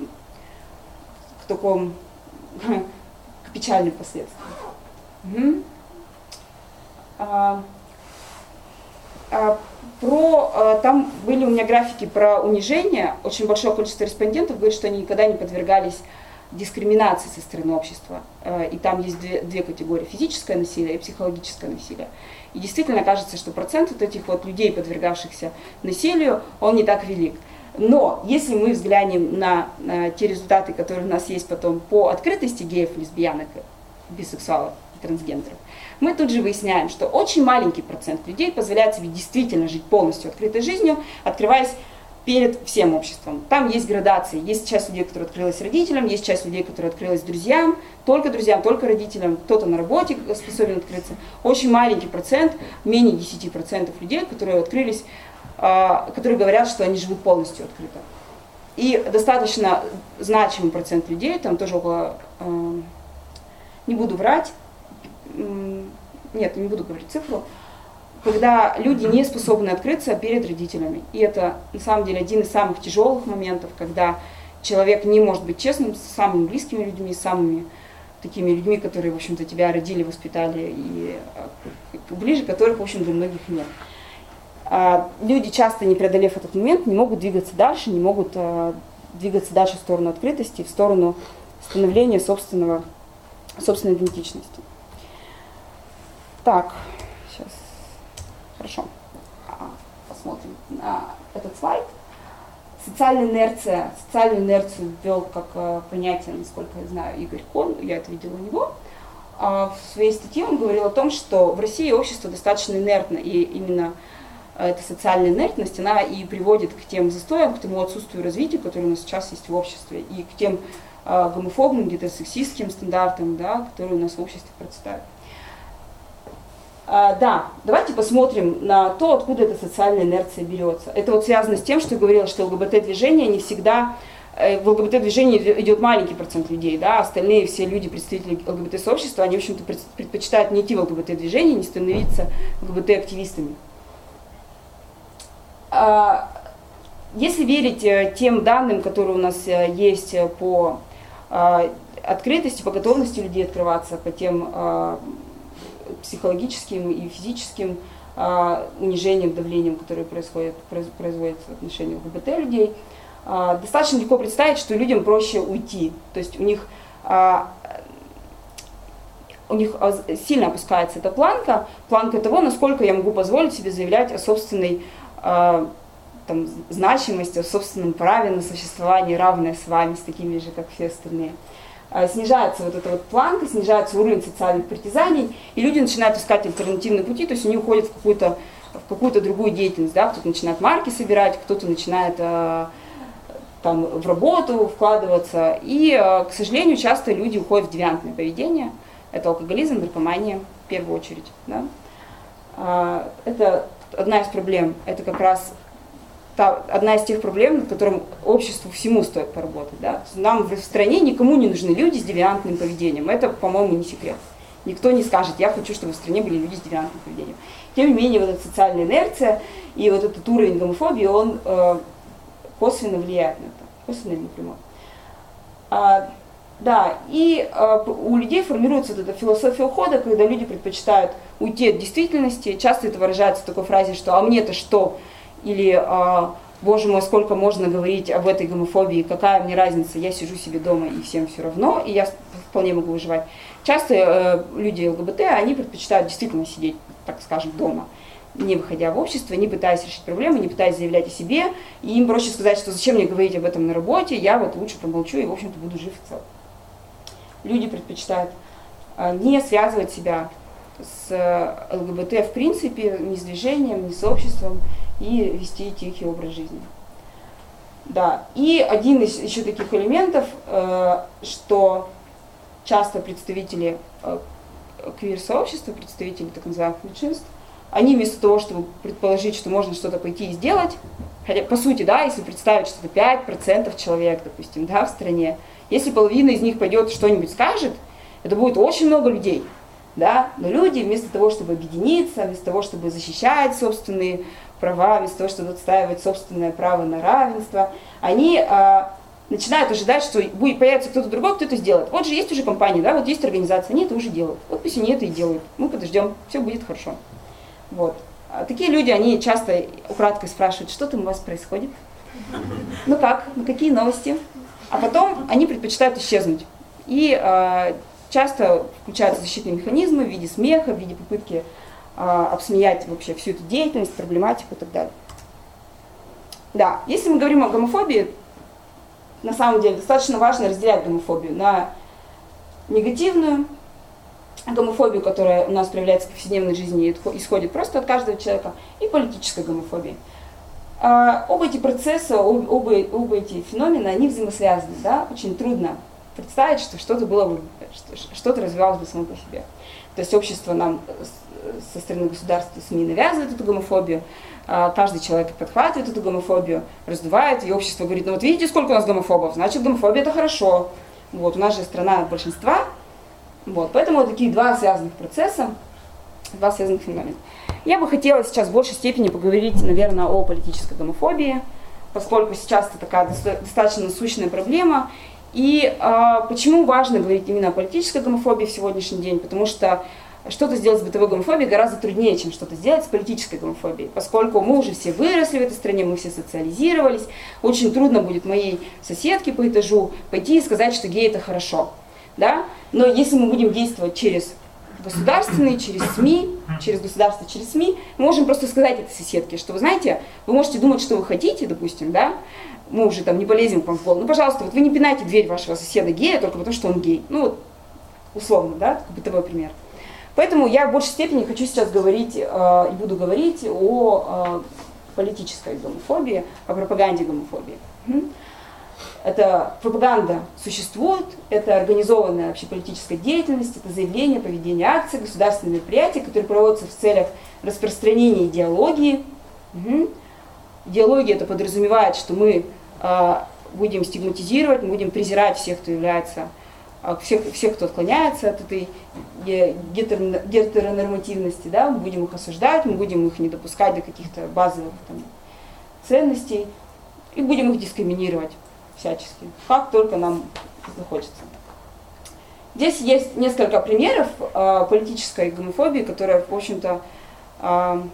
такому, к печальным последствиям. Угу. А, а, про, а, там были у меня графики про унижение. Очень большое количество респондентов говорит, что они никогда не подвергались дискриминации со стороны общества. А, и там есть две, две категории: физическое насилие и психологическое насилие. И действительно кажется, что процент вот этих вот людей, подвергавшихся насилию, он не так велик. Но если мы взглянем на, на те результаты, которые у нас есть потом по открытости геев, лесбиянок, бисексуалов и трансгендеров, мы тут же выясняем, что очень маленький процент людей позволяет себе действительно жить полностью открытой жизнью, открываясь перед всем обществом. Там есть градации. Есть часть людей, которая открылась родителям, есть часть людей, которая открылась друзьям, только друзьям, только родителям, кто-то на работе способен открыться. Очень маленький процент, менее десяти процентов людей, которые открылись, которые говорят, что они живут полностью открыто. И достаточно значимый процент людей, там тоже около, не буду врать, нет, не буду говорить цифру, когда люди не способны открыться перед родителями. И это на самом деле один из самых тяжелых моментов, когда человек не может быть честным с самыми близкими людьми, с самыми такими людьми, которые, в общем-то, тебя родили, воспитали, и ближе которых, в общем, для многих нет. Люди, часто не преодолев этот момент, не могут двигаться дальше, не могут двигаться дальше в сторону открытости, в сторону становления собственного, собственной идентичности. Так, сейчас, хорошо, посмотрим на этот слайд. Социальная инерция, социальную инерцию ввел как понятие, насколько я знаю, Игорь Кон, я это видела у него. В своей статье он говорил о том, что в России общество достаточно инертно, и именно эта социальная инертность, она и приводит к тем застоям, к тому отсутствию развития, которое у нас сейчас есть в обществе, и к тем гомофобным, гетеросексистским стандартам, да, которые у нас в обществе процветают. А, да, давайте посмотрим на то, откуда эта социальная инерция берется. Это вот связано с тем, что я говорила, что ЛГБТ-движение не всегда, э, в ЛГБТ-движении идет маленький процент людей, да, остальные все люди, представители ЛГБТ-сообщества, они, в общем-то, предпочитают не идти в ЛГБТ-движение, не становиться ЛГБТ-активистами. А, если верить тем данным, которые у нас есть по а, открытости, по готовности людей открываться, по тем а, психологическим и физическим а, унижением, давлением, которое происходит, производит в отношении ЛГБТ людей, а, достаточно легко представить, что людям проще уйти. То есть у них, а, у них сильно опускается эта планка, планка того, насколько я могу позволить себе заявлять о собственной а, там, значимости, о собственном праве на существование, равное с вами, с такими же, как все остальные. снижается вот эта вот планка, снижается уровень социальных притязаний, и люди начинают искать альтернативные пути, то есть они уходят в какую-то в какую-то другую деятельность, да, кто-то начинает марки собирать, кто-то начинает э, там, в работу вкладываться, и, э, к сожалению, часто люди уходят в девиантное поведение, это алкоголизм, наркомания в первую очередь, да. э, это одна из проблем, это как раз та, одна из тех проблем, над которым обществу всему стоит поработать, да. Нам в стране никому не нужны люди с девиантным поведением, это, по-моему, не секрет. Никто не скажет, я хочу, чтобы в стране были люди с девиантным поведением. Тем не менее, вот эта социальная инерция и вот этот уровень гомофобии, он э, косвенно влияет на это, косвенно или напрямую. А, да, и э, у людей формируется вот эта философия ухода, когда люди предпочитают уйти от действительности. Часто это выражается в такой фразе, что «а мне-то что?» или а, «боже мой, сколько можно говорить об этой гомофобии, какая мне разница, я сижу себе дома и всем все равно, и я вполне могу выживать». Часто э, люди ЛГБТ, они предпочитают действительно сидеть, так скажем, дома, не выходя в общество, не пытаясь решить проблемы, не пытаясь заявлять о себе, и им проще сказать, что зачем мне говорить об этом на работе, я вот лучше промолчу и, в общем-то, буду жив в целом. Люди предпочитают э, не связывать себя с э, ЛГБТ в принципе, ни с движением, ни с обществом, и вести тихий образ жизни. Да, и один из еще таких элементов, э, что часто представители э, квир-сообщества, представители так называемых меньшинств, они вместо того, чтобы предположить, что можно что-то пойти и сделать, хотя по сути, да, если представить, что это пять процентов человек, допустим, да, в стране, если половина из них пойдет что-нибудь скажет, это будет очень много людей, да, но люди вместо того, чтобы объединиться, вместо того, чтобы защищать собственные права, вместо того, чтобы отстаивать собственное право на равенство, они э, начинают ожидать, что будет, появится кто-то другой, кто это сделает. Вот же есть уже компания, да, вот есть организация, они это уже делают. Вот пусть они это и делают. Мы подождем, все будет хорошо. Вот. А такие люди, они часто украдкой спрашивают, что там у вас происходит? Ну как, ну какие новости? А потом они предпочитают исчезнуть. И э, часто включаются защитные механизмы в виде смеха, в виде попытки э, обсмеять вообще всю эту деятельность, проблематику и так далее. Да, если мы говорим о гомофобии, на самом деле достаточно важно разделять гомофобию на негативную гомофобию, которая у нас проявляется в повседневной жизни и исходит просто от каждого человека, и политической гомофобии. А, оба эти процесса, об, оба, оба эти феномены, они взаимосвязаны. Да? Очень трудно представить, что что-то было бы, что-то развивалось бы само по себе. То есть общество нам со стороны государства, СМИ навязывает эту гомофобию, каждый человек подхватывает эту гомофобию, раздувает, и общество говорит, ну вот видите, сколько у нас гомофобов, значит гомофобия это хорошо. Вот, у нас же страна большинства, вот, поэтому вот такие два связанных процесса, два связанных феномена. Я бы хотела сейчас в большей степени поговорить, наверное, о политической гомофобии, поскольку сейчас это такая достаточно насущная проблема. И э, почему важно говорить именно о политической гомофобии в сегодняшний день? Потому что что-то сделать с бытовой гомофобией гораздо труднее, чем что-то сделать с политической гомофобией. Поскольку мы уже все выросли в этой стране, мы все социализировались, очень трудно будет моей соседке по этажу пойти и сказать, что гей это хорошо. Да? Но если мы будем действовать через государственные, через СМИ, через государство, через СМИ, мы можем просто сказать этой соседке, что вы знаете, вы можете думать, что вы хотите, допустим, да, мы уже там не полезем к вам в голову, ну, пожалуйста, вот вы не пинайте дверь вашего соседа гея только потому, что он гей. Ну, вот, условно, да, такой бытовой пример. Поэтому я в большей степени хочу сейчас говорить э, и буду говорить о э, политической гомофобии, о пропаганде гомофобии. Это пропаганда существует, это организованная общеполитическая деятельность, это заявление, поведение акций, государственные мероприятия, которые проводятся в целях распространения идеологии. Угу. Идеология это подразумевает, что мы э, будем стигматизировать, мы будем презирать всех, кто является, э, всех, всех, кто отклоняется от этой гетеронормативности, да, мы будем их осуждать, мы будем их не допускать до каких-то базовых там, ценностей и будем их дискриминировать всячески, как только нам захочется. Здесь есть несколько примеров э, политической гомофобии, которая, в общем-то, э,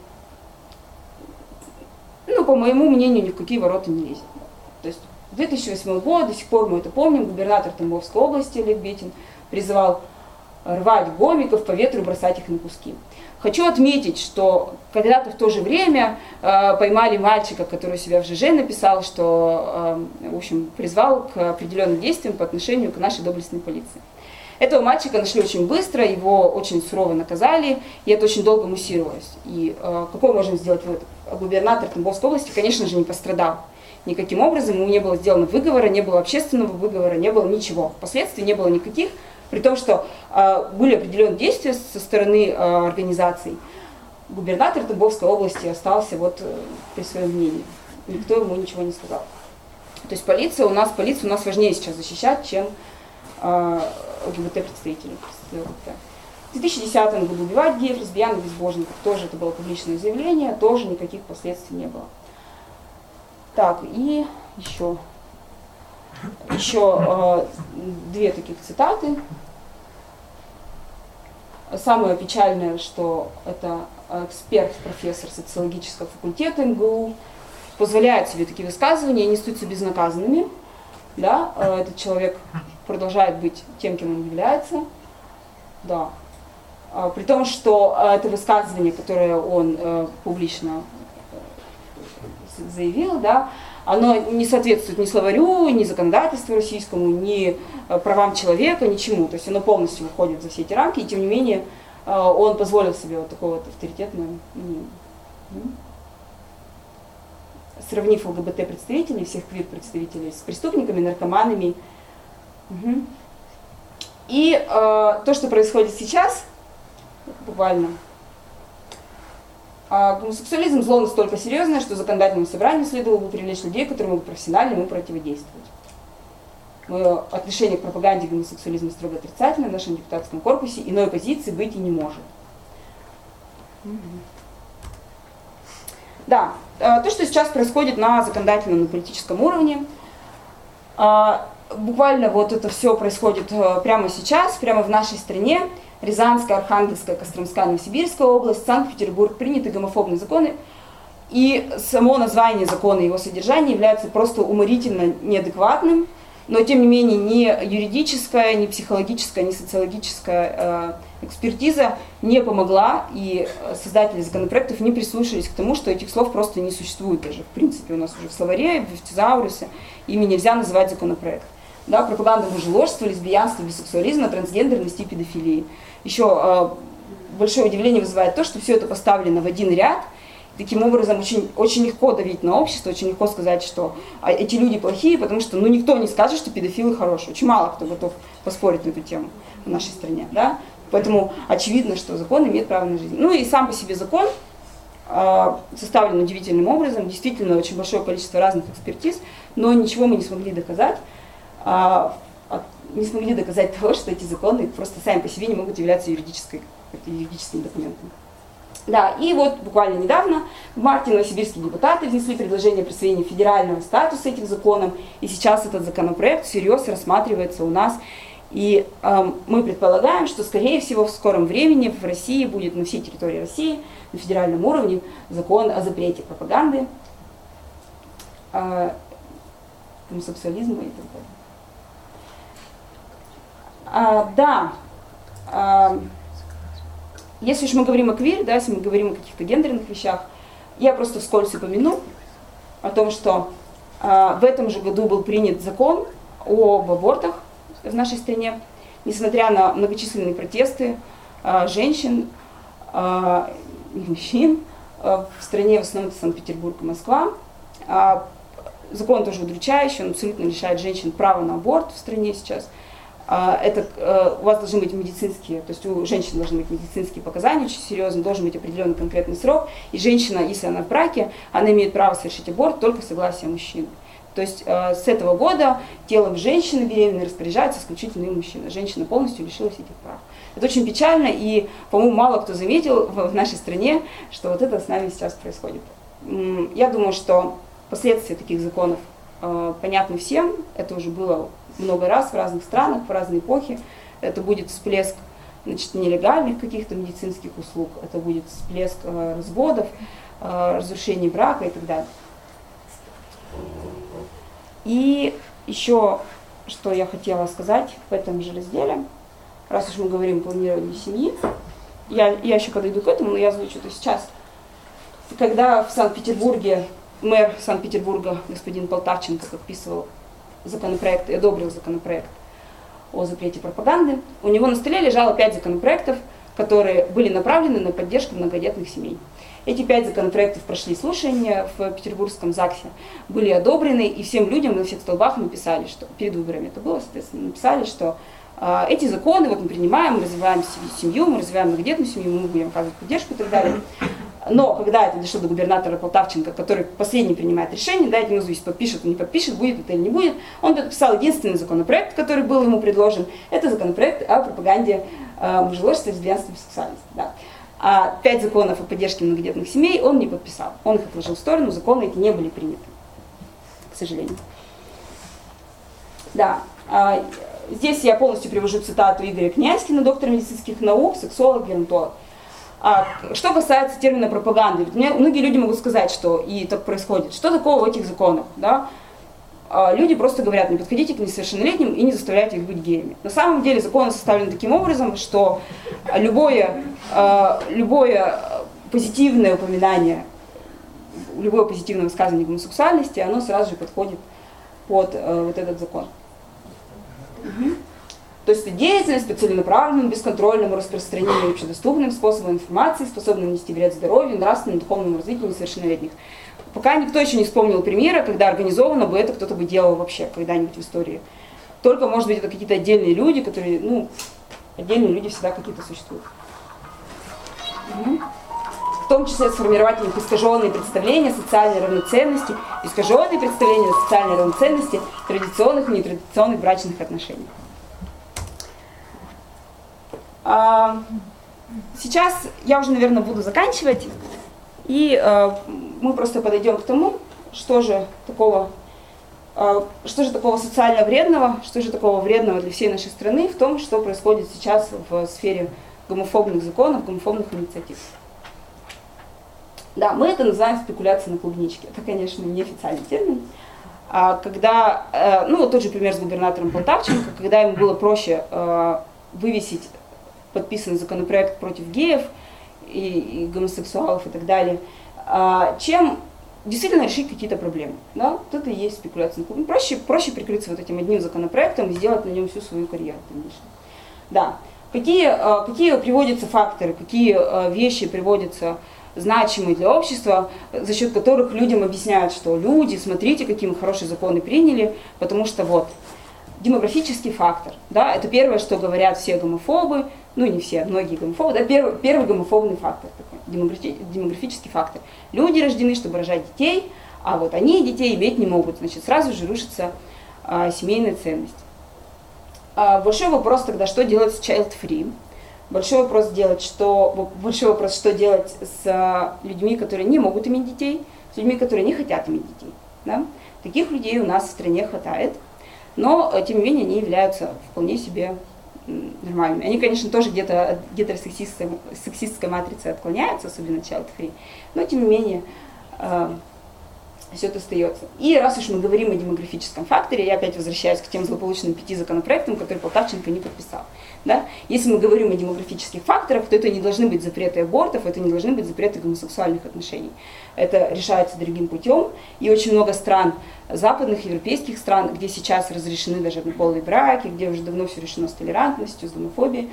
ну, по моему мнению, ни в какие ворота не лезет. То есть в две тысячи восьмом году, до сих пор мы это помним, губернатор Тамбовской области Олег Бетин призывал рвать гомиков по ветру и бросать их на куски. Хочу отметить, что когда-то в то же время э, поймали мальчика, который у себя в ЖЖ написал, что э, в общем, призвал к определенным действиям по отношению к нашей доблестной полиции. Этого мальчика нашли очень быстро, его очень сурово наказали, и это очень долго муссировалось. И э, какой можем сделать вывод? Губернатор Тамбовской области, конечно же, не пострадал никаким образом, ему не было сделано выговора, не было общественного выговора, не было ничего. Последствий не было никаких, при том, что э, были определенные действия со стороны э, организаций. Губернатор Тамбовской области остался вот э, при своем мнении. Никто ему ничего не сказал. То есть полиция у нас, полицию у нас важнее сейчас защищать, чем э, ЛГБТ-представителей. В две тысячи десятом году убивать геев, лесбиян и безбожников. Тоже это было публичное заявление, тоже никаких последствий не было. Так, и еще, еще э, две таких цитаты. Самое печальное, что это эксперт, профессор социологического факультета эм гэ у, позволяет себе такие высказывания, они остаются безнаказанными. Да? Этот человек продолжает быть тем, кем он является. Да. При том, что это высказывание, которое он э, публично заявил, да, оно не соответствует ни словарю, ни законодательству российскому, ни правам человека, ничему. То есть оно полностью выходит за все эти рамки, и тем не менее он позволил себе вот такое вот авторитетное мнение. Сравнив ЛГБТ-представителей, всех квир-представителей с преступниками, наркоманами. Угу. И э, то, что происходит сейчас, буквально, А гомосексуализм зло настолько серьезное, что законодательному собранию следовало бы привлечь людей, которые могут профессионально ему противодействовать. Мое отношение к пропаганде гомосексуализма строго отрицательное в нашем депутатском корпусе, иной позиции быть и не может. Да, то, что сейчас происходит на законодательном, на политическом уровне, буквально вот это все происходит прямо сейчас, прямо в нашей стране. Рязанская, Архангельская, Костромская, Новосибирская область, Санкт-Петербург, приняты гомофобные законы. И само название закона и его содержание является просто уморительно неадекватным, но тем не менее ни юридическая, ни психологическая, ни социологическая э, экспертиза не помогла, и создатели законопроектов не прислушались к тому, что этих слов просто не существует даже. В принципе, у нас уже в словаре, в тезаурусе ими нельзя называть законопроект. Да, пропаганда мужеложства, лесбиянства, бисексуализма, трансгендерности и педофилии. Еще э, большое удивление вызывает то, что все это поставлено в один ряд. Таким образом, очень, очень легко давить на общество, очень легко сказать, что а, эти люди плохие, потому что ну, никто не скажет, что педофилы хорошие. Очень мало кто готов поспорить на эту тему в нашей стране. Да? Поэтому очевидно, что закон имеет право на жизнь. Ну и сам по себе закон э, составлен удивительным образом. Действительно, очень большое количество разных экспертиз, но ничего мы не смогли доказать. А, не смогли доказать того, что эти законы просто сами по себе не могут являться юридической, юридическим документом. Да, и вот буквально недавно в марте новосибирские депутаты внесли предложение о присвоении федерального статуса этим законам, и сейчас этот законопроект всерьез рассматривается у нас. И э, мы предполагаем, что, скорее всего, в скором времени в России будет на всей территории России, на федеральном уровне, закон о запрете пропаганды, э, гомосексуализма и так далее. А, да, а, если уж мы говорим о квир, да, если мы говорим о каких-то гендерных вещах, я просто вскользь упомяну о том, что а, в этом же году был принят закон об абортах в нашей стране, несмотря на многочисленные протесты а, женщин а, и мужчин а, в стране, в основном это Санкт-Петербург и Москва. А, закон тоже удручающий, он абсолютно лишает женщин права на аборт в стране сейчас. Это у вас должны быть медицинские, то есть у женщин должны быть медицинские показания очень серьезные, должен быть определенный конкретный срок, и женщина, если она в браке, она имеет право совершить аборт только с согласия мужчины. То есть с этого года телом женщины беременной распоряжается исключительно мужчина. Женщина полностью лишилась этих прав. Это очень печально, и, по-моему, мало кто заметил в нашей стране, что вот это с нами сейчас происходит. Я думаю, что последствия таких законов понятны всем, это уже было много раз в разных странах, в разные эпохи. Это будет всплеск, значит, нелегальных каких-то медицинских услуг, это будет всплеск э, разводов, э, разрушения брака и так далее. И еще, что я хотела сказать в этом же разделе, раз уж мы говорим о планировании семьи, я, я еще подойду к этому, но я озвучу это сейчас. Когда в Санкт-Петербурге мэр Санкт-Петербурга господин Полтавченко подписывал законопроект и одобрил законопроект о запрете пропаганды, у него на столе лежало пять законопроектов, которые были направлены на поддержку многодетных семей. Эти пять законопроектов прошли слушания в Петербургском ЗАГСе, были одобрены, и всем людям на всех столбах написали, что перед выборами это было, соответственно, написали, что э, эти законы вот мы принимаем, мы развиваем семью, мы развиваем многодетную семью, мы будем оказывать поддержку и так далее. Но когда это дошло до губернатора Полтавченко, который последний принимает решение, да, это не зависит, подпишет он, не подпишет, будет это или не будет, он подписал единственный законопроект, который был ему предложен, это законопроект о пропаганде э, мужеложества, лесбиянства и бисексуальности. Да. А пять законов о поддержке многодетных семей он не подписал. Он их отложил в сторону, законы эти не были приняты, к сожалению. Да, а, здесь я полностью привожу цитату Игоря Князькина, доктора медицинских наук, сексолог, геронтолог. А, что касается термина пропаганды, мне, многие люди могут сказать, что и так происходит. Что такого в этих законах? Да? А, люди просто говорят, не подходите к несовершеннолетним и не заставляйте их быть геями. На самом деле законы составлены таким образом, что любое, а, любое позитивное упоминание, любое позитивное высказывание гомосексуальности, оно сразу же подходит под а, вот этот закон. Угу. То есть это деятельность по целенаправленному, бесконтрольному распространению общедоступным способом информации, способным нести вред здоровью, нравственному и духовному развитию несовершеннолетних. Пока никто еще не вспомнил примера, когда организованно бы это кто-то бы делал вообще когда-нибудь в истории. Только, может быть, это какие-то отдельные люди, которые, ну, отдельные люди всегда какие-то существуют. Угу. В том числе сформировать их искаженные представления социальной равноценности, искаженные представления социальной равноценности традиционных и нетрадиционных брачных отношений. Сейчас я уже, наверное, буду заканчивать, и э, мы просто подойдем к тому, что же такого, э, что же такого социально вредного, что же такого вредного для всей нашей страны в том, что происходит сейчас в сфере гомофобных законов, гомофобных инициатив. Да, мы это называем спекуляцией на клубничке. Это, конечно, неофициальный термин. А когда, э, ну вот тот же пример с губернатором Полтавченко, когда ему было проще э, вывесить подписанный законопроект против геев и, и гомосексуалов и так далее, а, чем действительно решить какие-то проблемы. Да? Вот это и есть спекуляция. Проще, проще прикрыться вот этим одним законопроектом и сделать на нем всю свою карьеру. Конечно. Да. Какие, а, какие приводятся факторы, какие а, вещи приводятся значимые для общества, за счет которых людям объясняют, что люди, смотрите, какие мы хорошие законы приняли, потому что вот, демографический фактор, да, это первое, что говорят все гомофобы, ну не все, многие гомофобы, да, первый, первый гомофобный фактор, такой, демографи, демографический фактор. Люди рождены, чтобы рожать детей, а вот они детей иметь не могут, значит, сразу же рушится а, семейная ценность. А, большой вопрос тогда, что делать с child-free? Большой вопрос, делать, что, большой вопрос, что делать с а, людьми, которые не могут иметь детей, с людьми, которые не хотят иметь детей. Да? Таких людей у нас в стране хватает. Но, тем не менее, они являются вполне себе нормальными. Они, конечно, тоже где-то от гетеросексистской сексистской матрицы отклоняются, особенно child-free, но, тем не менее, э, все это остается. И раз уж мы говорим о демографическом факторе, я опять возвращаюсь к тем злополучным пяти законопроектам, которые Полтавченко не подписал. Да? Если мы говорим о демографических факторах, то это не должны быть запреты абортов, это не должны быть запреты гомосексуальных отношений. Это решается другим путем. И очень много стран, западных, европейских стран, где сейчас разрешены даже однополые браки, где уже давно все решено с толерантностью, с гомофобией,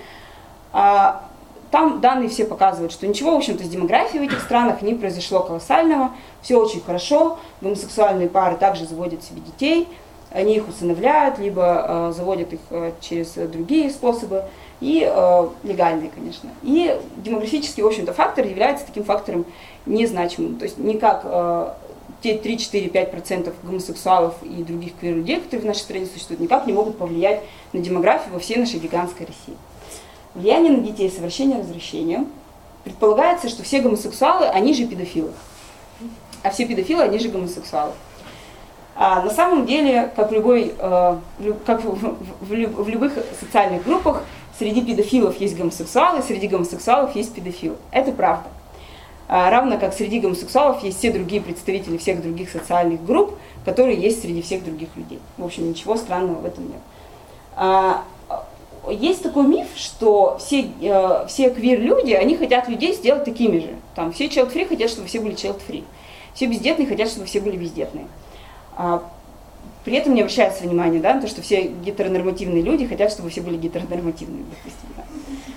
там данные все показывают, что ничего, в общем-то, с демографией в этих странах не произошло колоссального, все очень хорошо, гомосексуальные пары также заводят себе детей, они их усыновляют, либо э, заводят их э, через другие способы, и э, легальные, конечно. И демографический, в общем-то, фактор является таким фактором незначимым, то есть не как э, те три, четыре, пять процентов гомосексуалов и других квир-людей, которые в нашей стране существуют, никак не могут повлиять на демографию во всей нашей гигантской России. Влияние на детей, совращение, развращение. Предполагается, что все гомосексуалы, они же педофилы. А все педофилы, они же гомосексуалы. А на самом деле, как, в, любой, э, как в, в, в, в любых социальных группах, среди педофилов есть гомосексуалы, среди гомосексуалов есть педофилы. Это правда. А, равно как среди гомосексуалов есть все другие представители всех других социальных групп, которые есть среди всех других людей. В общем, ничего странного в этом нет. А, есть такой миф, что все, э, все квир-люди, они хотят людей сделать такими же. Там, все child-free хотят, чтобы все были child-free. Все бездетные хотят, чтобы все были бездетные. А, при этом не обращается внимание, да, на то, что все гетеронормативные люди хотят, чтобы все были гетеронормативными, допустим. Да.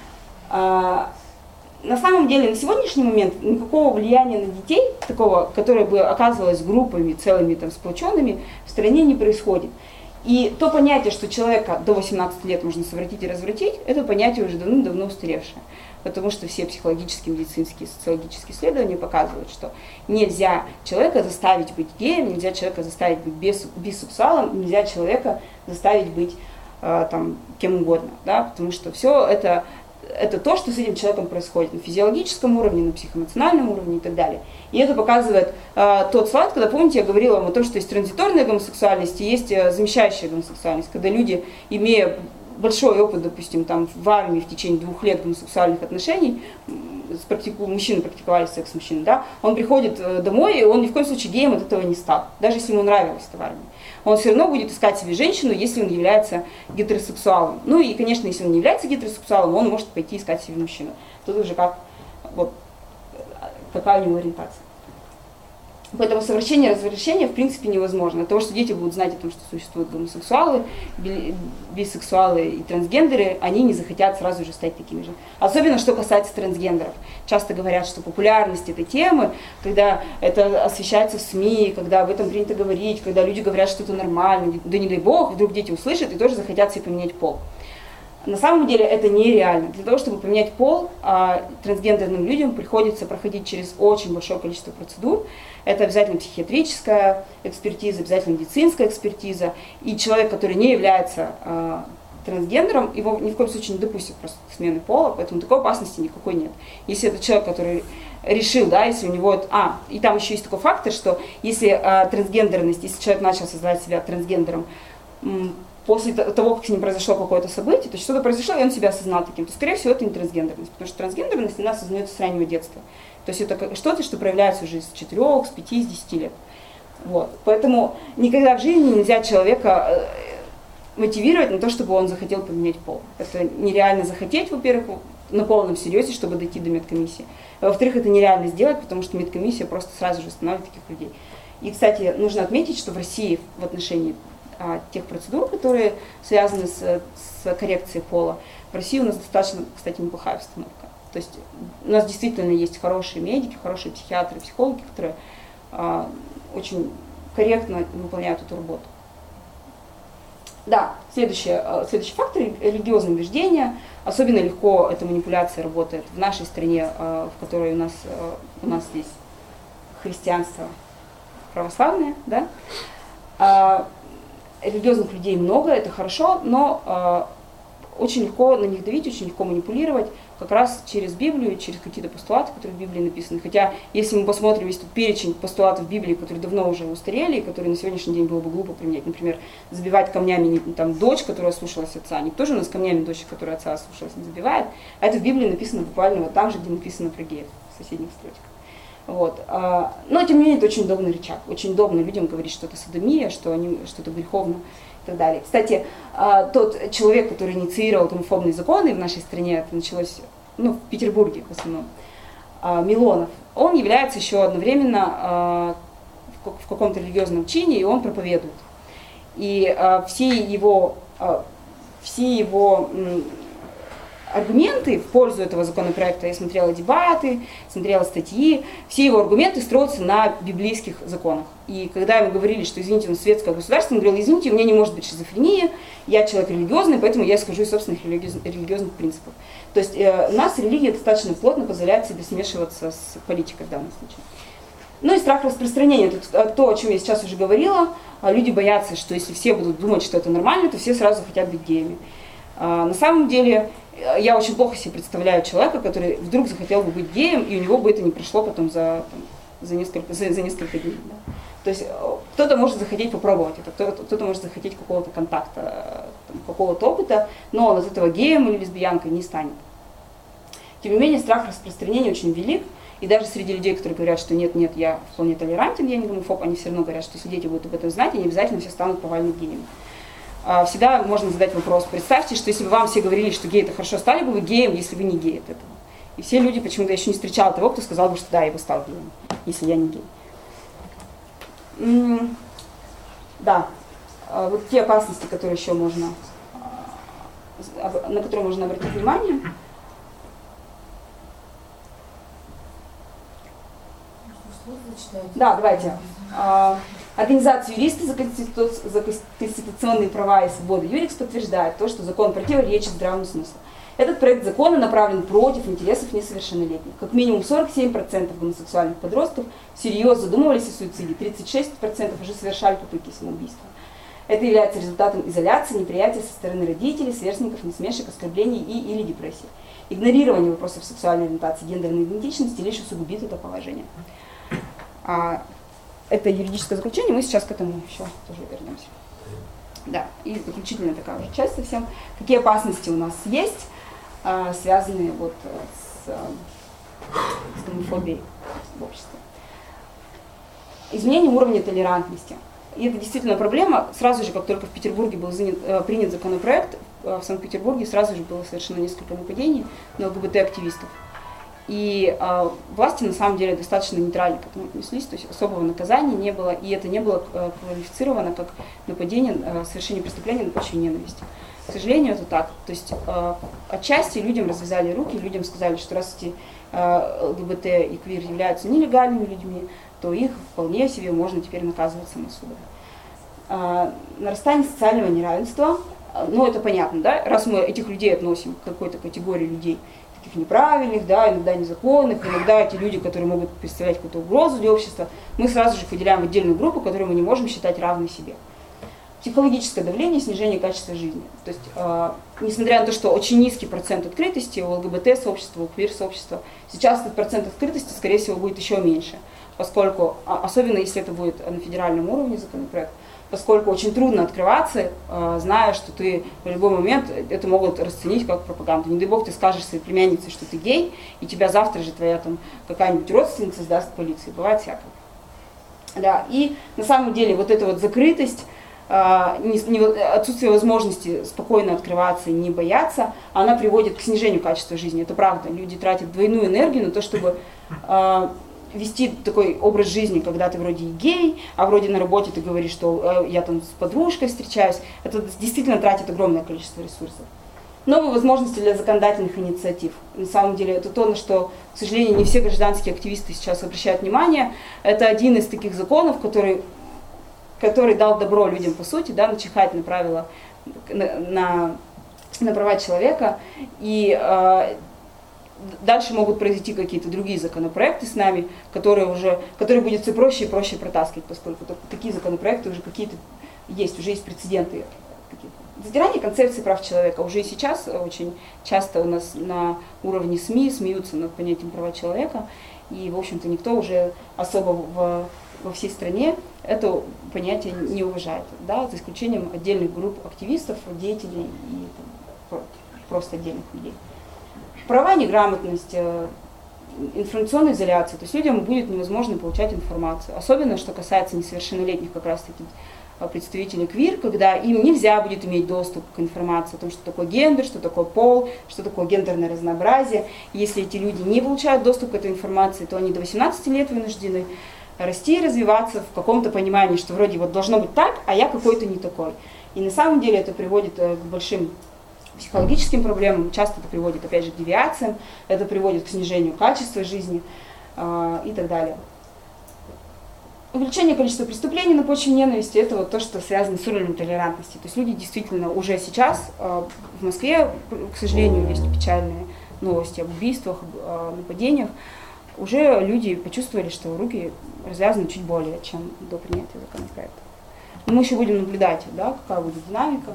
А, на самом деле, на сегодняшний момент никакого влияния на детей, такого, которое бы оказывалось группами, целыми, там, сплоченными, в стране не происходит. И то понятие, что человека до восемнадцати лет можно совратить и развратить, это понятие уже давным-давно устаревшее. Потому что все психологические, медицинские, социологические исследования показывают, что нельзя человека заставить быть геем, нельзя человека заставить быть бис, бисексуалом, нельзя человека заставить быть э, там, кем угодно. Да? Потому что все это, это то, что с этим человеком происходит на физиологическом уровне, на психоэмоциональном уровне и так далее. И это показывает э, тот слайд, когда, помните, я говорила вам о том, что есть транзиторная гомосексуальность и есть э, замещающая гомосексуальность, когда люди, имея большой опыт, допустим, там в армии в течение двух лет гомосексуальных отношений, с практику, мужчины практиковали секс мужчин, да, он приходит домой, и он ни в коем случае геем от этого не стал, даже если ему нравилось это в армии. Он все равно будет искать себе женщину, если он является гетеросексуалом. Ну и, конечно, если он не является гетеросексуалом, он может пойти искать себе мужчину. Тут уже как, вот, какая у него ориентация. Поэтому совращение и развращение в принципе невозможно. От того, что дети будут знать о том, что существуют гомосексуалы, бисексуалы и трансгендеры, они не захотят сразу же стать такими же. Особенно, что касается трансгендеров. Часто говорят, что популярность этой темы, когда это освещается в СМИ, когда об этом принято говорить, когда люди говорят, что это нормально, да не дай бог, вдруг дети услышат и тоже захотят себе поменять пол. На самом деле это нереально. Для того, чтобы поменять пол, трансгендерным людям приходится проходить через очень большое количество процедур. Это обязательно психиатрическая экспертиза, обязательно медицинская экспертиза. И человек, который не является э, трансгендером, его ни в коем случае не допустят просто к смене пола, поэтому такой опасности никакой нет. Если это человек, который решил, да, если у него... А, и там еще есть такой фактор, что если э, трансгендерность, если человек начал создавать себя трансгендером, м, после того, как с ним произошло какое-то событие, то есть что-то произошло, и он себя осознал таким, то, скорее всего, это не трансгендерность, потому что трансгендерность она осознается с раннего детства. То есть это что-то, что проявляется уже с четырёх, с пяти, с десяти лет. Вот. Поэтому никогда в жизни нельзя человека мотивировать на то, чтобы он захотел поменять пол. Это нереально захотеть, во-первых, на полном серьезе, чтобы дойти до медкомиссии. А во-вторых, это нереально сделать, потому что медкомиссия просто сразу же останавливает таких людей. И, кстати, нужно отметить, что в России в отношении а, тех процедур, которые связаны с, с коррекцией пола, в России у нас достаточно, кстати, неплохая обстановка. То есть у нас действительно есть хорошие медики, хорошие психиатры, психологи, которые а, очень корректно выполняют эту работу. Да, следующий, следующий фактор – религиозные убеждения. Особенно легко эта манипуляция работает в нашей стране, в которой у нас, у нас здесь христианство православное. Да? Религиозных людей много, это хорошо, но очень легко на них давить, очень легко манипулировать, как раз через Библию, через какие-то постулаты, которые в Библии написаны. Хотя, если мы посмотрим, есть тут перечень постулатов Библии, которые давно уже устарели, и которые на сегодняшний день было бы глупо применять. Например, забивать камнями там, дочь, которая слушалась отца. Никто же у нас камнями дочь, которая отца слушалась, не забивает. А это в Библии написано буквально вот там же, где написано про геев, в соседних строчках. Вот. Но, тем не менее, это очень удобный рычаг. Очень удобно людям говорить, что это содомия, что они что-то греховно и так далее. Кстати, тот человек, который инициировал гомофобные законы в нашей стране, это началось ну, в Петербурге в основном, Милонов, он является еще одновременно в каком-то религиозном чине, и он проповедует. И все его, все его аргументы в пользу этого законопроекта, я смотрела дебаты, смотрела статьи, все его аргументы строятся на библейских законах. И когда ему говорили, что, извините, у нас светское государство, он говорил, извините, у меня не может быть шизофрения, я человек религиозный, поэтому я исхожу из собственных религиоз, религиозных принципов. То есть э, у нас религия достаточно плотно позволяет себе смешиваться с политикой в данном случае. Ну и страх распространения, это то, о чем я сейчас уже говорила. Люди боятся, что если все будут думать, что это нормально, то все сразу хотят быть геями. А, на самом деле, я очень плохо себе представляю человека, который вдруг захотел бы быть геем, и у него бы это не прошло потом за, там, за, несколько, за, за несколько дней. Да. То есть кто-то может захотеть попробовать это, кто-то, кто-то может захотеть какого-то контакта, там, какого-то опыта, но он из этого геем или лесбиянкой не станет. Тем не менее, страх распространения очень велик, и даже среди людей, которые говорят, что нет-нет, я вполне толерантен, я не гомофоб, они все равно говорят, что если дети будут об этом знать, они обязательно все станут повальными геями. всегда можно задать вопрос. Представьте, что если бы вам все говорили, что гей это хорошо, стали бы вы геем, если вы не гей от этого. И все люди, почему-то я еще не встречала того, кто сказал бы, что да, я бы стал геем, если я не гей. М- да, вот те опасности, которые еще можно, на которые можно обратить внимание. Да, давайте. Организация юристы за, конститу... за конституционные права и свободы Юрикс подтверждает то, что закон противоречит здравому смыслу. Этот проект закона направлен против интересов несовершеннолетних. Как минимум сорок семь процентов гомосексуальных подростков всерьез задумывались о суициде, тридцать шесть процентов уже совершали попытки самоубийства. Это является результатом изоляции, неприятия со стороны родителей, сверстников, насмешек, оскорблений и или депрессии. Игнорирование вопросов сексуальной ориентации, гендерной идентичности лишь усугубит это положение. А, это юридическое заключение, мы сейчас к этому еще тоже вернемся. Да, и заключительная такая уже часть совсем. Какие опасности у нас есть, а, связанные вот с, с гомофобией в обществе. Изменение уровня толерантности. И это действительно проблема. Сразу же, как только в Петербурге был занят, принят законопроект, в Санкт-Петербурге сразу же было совершено несколько нападений на ЛГБТ-активистов. И э, власти на самом деле достаточно нейтрально к этому отнеслись, то есть особого наказания не было, и это не было э, квалифицировано как нападение, э, совершение преступления на почве ненависти. К сожалению, это так. То есть э, отчасти людям развязали руки, людям сказали, что раз эти э, ЛГБТ и квир являются нелегальными людьми, то их вполне себе можно теперь наказывать самосудом. Э, нарастание социального неравенства, э, ну это понятно, да, раз мы этих людей относим к какой-то категории людей, таких неправильных, да, иногда незаконных, иногда эти люди, которые могут представлять какую-то угрозу для общества, мы сразу же их выделяем в отдельную группу, которую мы не можем считать равной себе. Психологическое давление, снижение качества жизни. То есть, э, несмотря на то, что очень низкий процент открытости у ЛГБТ-сообщества, у квир-сообщества, сейчас этот процент открытости, скорее всего, будет еще меньше, поскольку, особенно если это будет на федеральном уровне законопроект, поскольку очень трудно открываться, э, зная, что ты в любой момент это могут расценить как пропаганду. Не дай бог ты скажешь своей племяннице, что ты гей, и тебя завтра же твоя там какая-нибудь родственница сдаст полиции. Бывает всякое. Да, и на самом деле вот эта вот закрытость, э, не, не, отсутствие возможности спокойно открываться и не бояться, она приводит к снижению качества жизни. Это правда. Люди тратят двойную энергию на то, чтобы э, вести такой образ жизни, когда ты вроде и гей, а вроде на работе ты говоришь, что э, я там с подружкой встречаюсь. Это действительно тратит огромное количество ресурсов. Новые возможности для законодательных инициатив. На самом деле это то, на что, к сожалению, не все гражданские активисты сейчас обращают внимание. Это один из таких законов, который, который дал добро людям по сути, да, начихать на правила, на, на, на права человека. И э, дальше могут произойти какие-то другие законопроекты с нами, которые уже, которые будет все проще и проще протаскивать, поскольку такие законопроекты уже какие-то есть, уже есть прецеденты. Затирание концепции прав человека. Уже и сейчас очень часто у нас на уровне СМИ смеются над понятием права человека, и, в общем-то, никто уже особо в, во всей стране это понятие не уважает, да, за исключением отдельных групп активистов, деятелей и там, просто отдельных людей. Права, неграмотность, информационная изоляция, то есть людям будет невозможно получать информацию, особенно что касается несовершеннолетних как раз-таки представителей квир, когда им нельзя будет иметь доступ к информации о том, что такое гендер, что такое пол, что такое гендерное разнообразие. Если эти люди не получают доступ к этой информации, то они до восемнадцати лет вынуждены расти и развиваться в каком-то понимании, что вроде вот должно быть так, а я какой-то не такой. И на самом деле это приводит к большим психологическим проблемам, часто это приводит опять же к девиациям, это приводит к снижению качества жизни э, и так далее. Увеличение количества преступлений на почве ненависти – это вот то, что связано с уровнем толерантности. То есть люди действительно уже сейчас э, в Москве, к сожалению, есть печальные новости об убийствах, об э, нападениях. Уже люди почувствовали, что руки развязаны чуть более, чем до принятия законопроекта. Но мы еще будем наблюдать, да, какая будет динамика.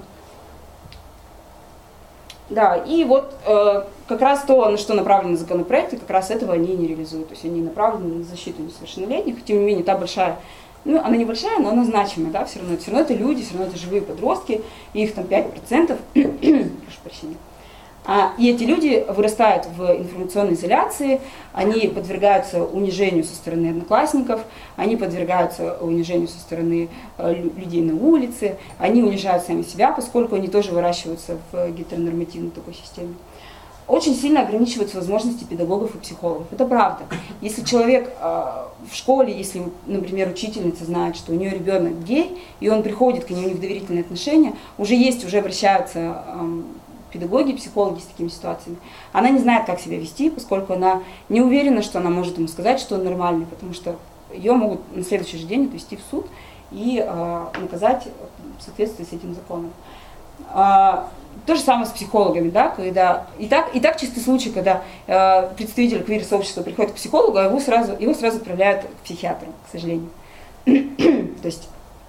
Да, и вот э, как раз то, на что направлены законопроекты, как раз этого они не реализуют. То есть они направлены на защиту несовершеннолетних. Тем не менее, та большая, ну она небольшая, но она значимая, да, все равно. Все равно это люди, все равно это живые подростки, их там пять процентов, прошу прощения, А, и эти люди вырастают в информационной изоляции, они подвергаются унижению со стороны одноклассников, они подвергаются унижению со стороны э, людей на улице, они унижают сами себя, поскольку они тоже выращиваются в гетеронормативной такой системе. Очень сильно ограничиваются возможности педагогов и психологов. Это правда. Если человек э, в школе, если, например, учительница знает, что у нее ребенок гей, и он приходит к ней, у них доверительные отношения, уже есть, уже обращаются э, педагоги, психологи с такими ситуациями, она не знает, как себя вести, поскольку она не уверена, что она может ему сказать, что он нормальный, потому что ее могут на следующий же день отвести в суд и э, наказать в соответствии с этим законом. А, то же самое с психологами, да, когда и так, и так чистый случай, когда э, представитель квир-сообщества приходит к психологу, а его сразу, его сразу отправляют к психиатру, к сожалению. То есть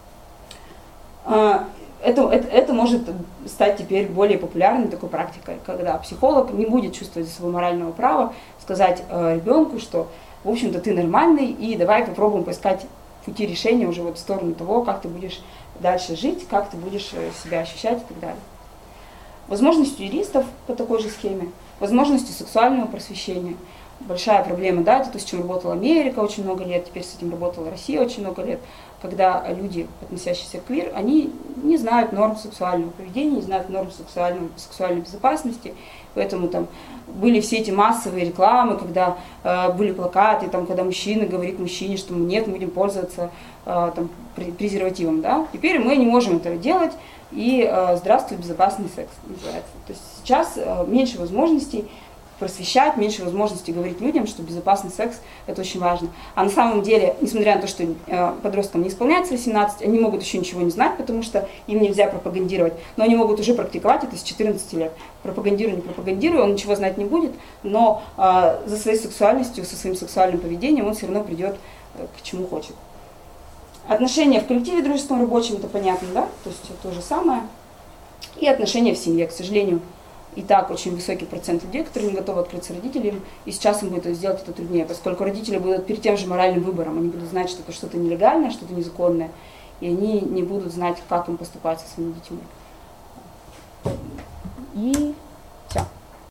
э, Это, это, это может стать теперь более популярной такой практикой, когда психолог не будет чувствовать за собой морального права сказать э, ребенку, что, в общем-то, ты нормальный, и давай попробуем поискать пути решения уже вот в сторону того, как ты будешь дальше жить, как ты будешь себя ощущать и так далее. Возможности юристов по такой же схеме, возможности сексуального просвещения. Большая проблема, да, это то, с чем работала Америка очень много лет, теперь с этим работала Россия очень много лет, когда люди, относящиеся к квир, они не знают норм сексуального поведения, не знают норм сексуальной, сексуальной безопасности, поэтому там были все эти массовые рекламы, когда э, были плакаты, там, когда мужчина говорит мужчине, что нет, мы будем пользоваться э, там, презервативом, да, теперь мы не можем этого делать, и э, здравствуй, безопасный секс называется. То есть сейчас э, меньше возможностей просвещать, меньше возможностей говорить людям, что безопасный секс – это очень важно. А на самом деле, несмотря на то, что э, подросткам не исполняется восемнадцать, они могут еще ничего не знать, потому что им нельзя пропагандировать, но они могут уже практиковать это с четырнадцати лет. Пропагандируй, не пропагандируй, он ничего знать не будет, но э, за своей сексуальностью, со своим сексуальным поведением он все равно придет э, к чему хочет. Отношения в коллективе дружеском рабочем – это понятно, да? То есть это то же самое. И отношения в семье, к сожалению. И так очень высокий процент людей, которые не готовы открыться родителям, и сейчас им будет сделать это труднее, поскольку родители будут перед тем же моральным выбором, они будут знать, что это что-то нелегальное, что-то незаконное, и они не будут знать, как им поступать со своими детьми. И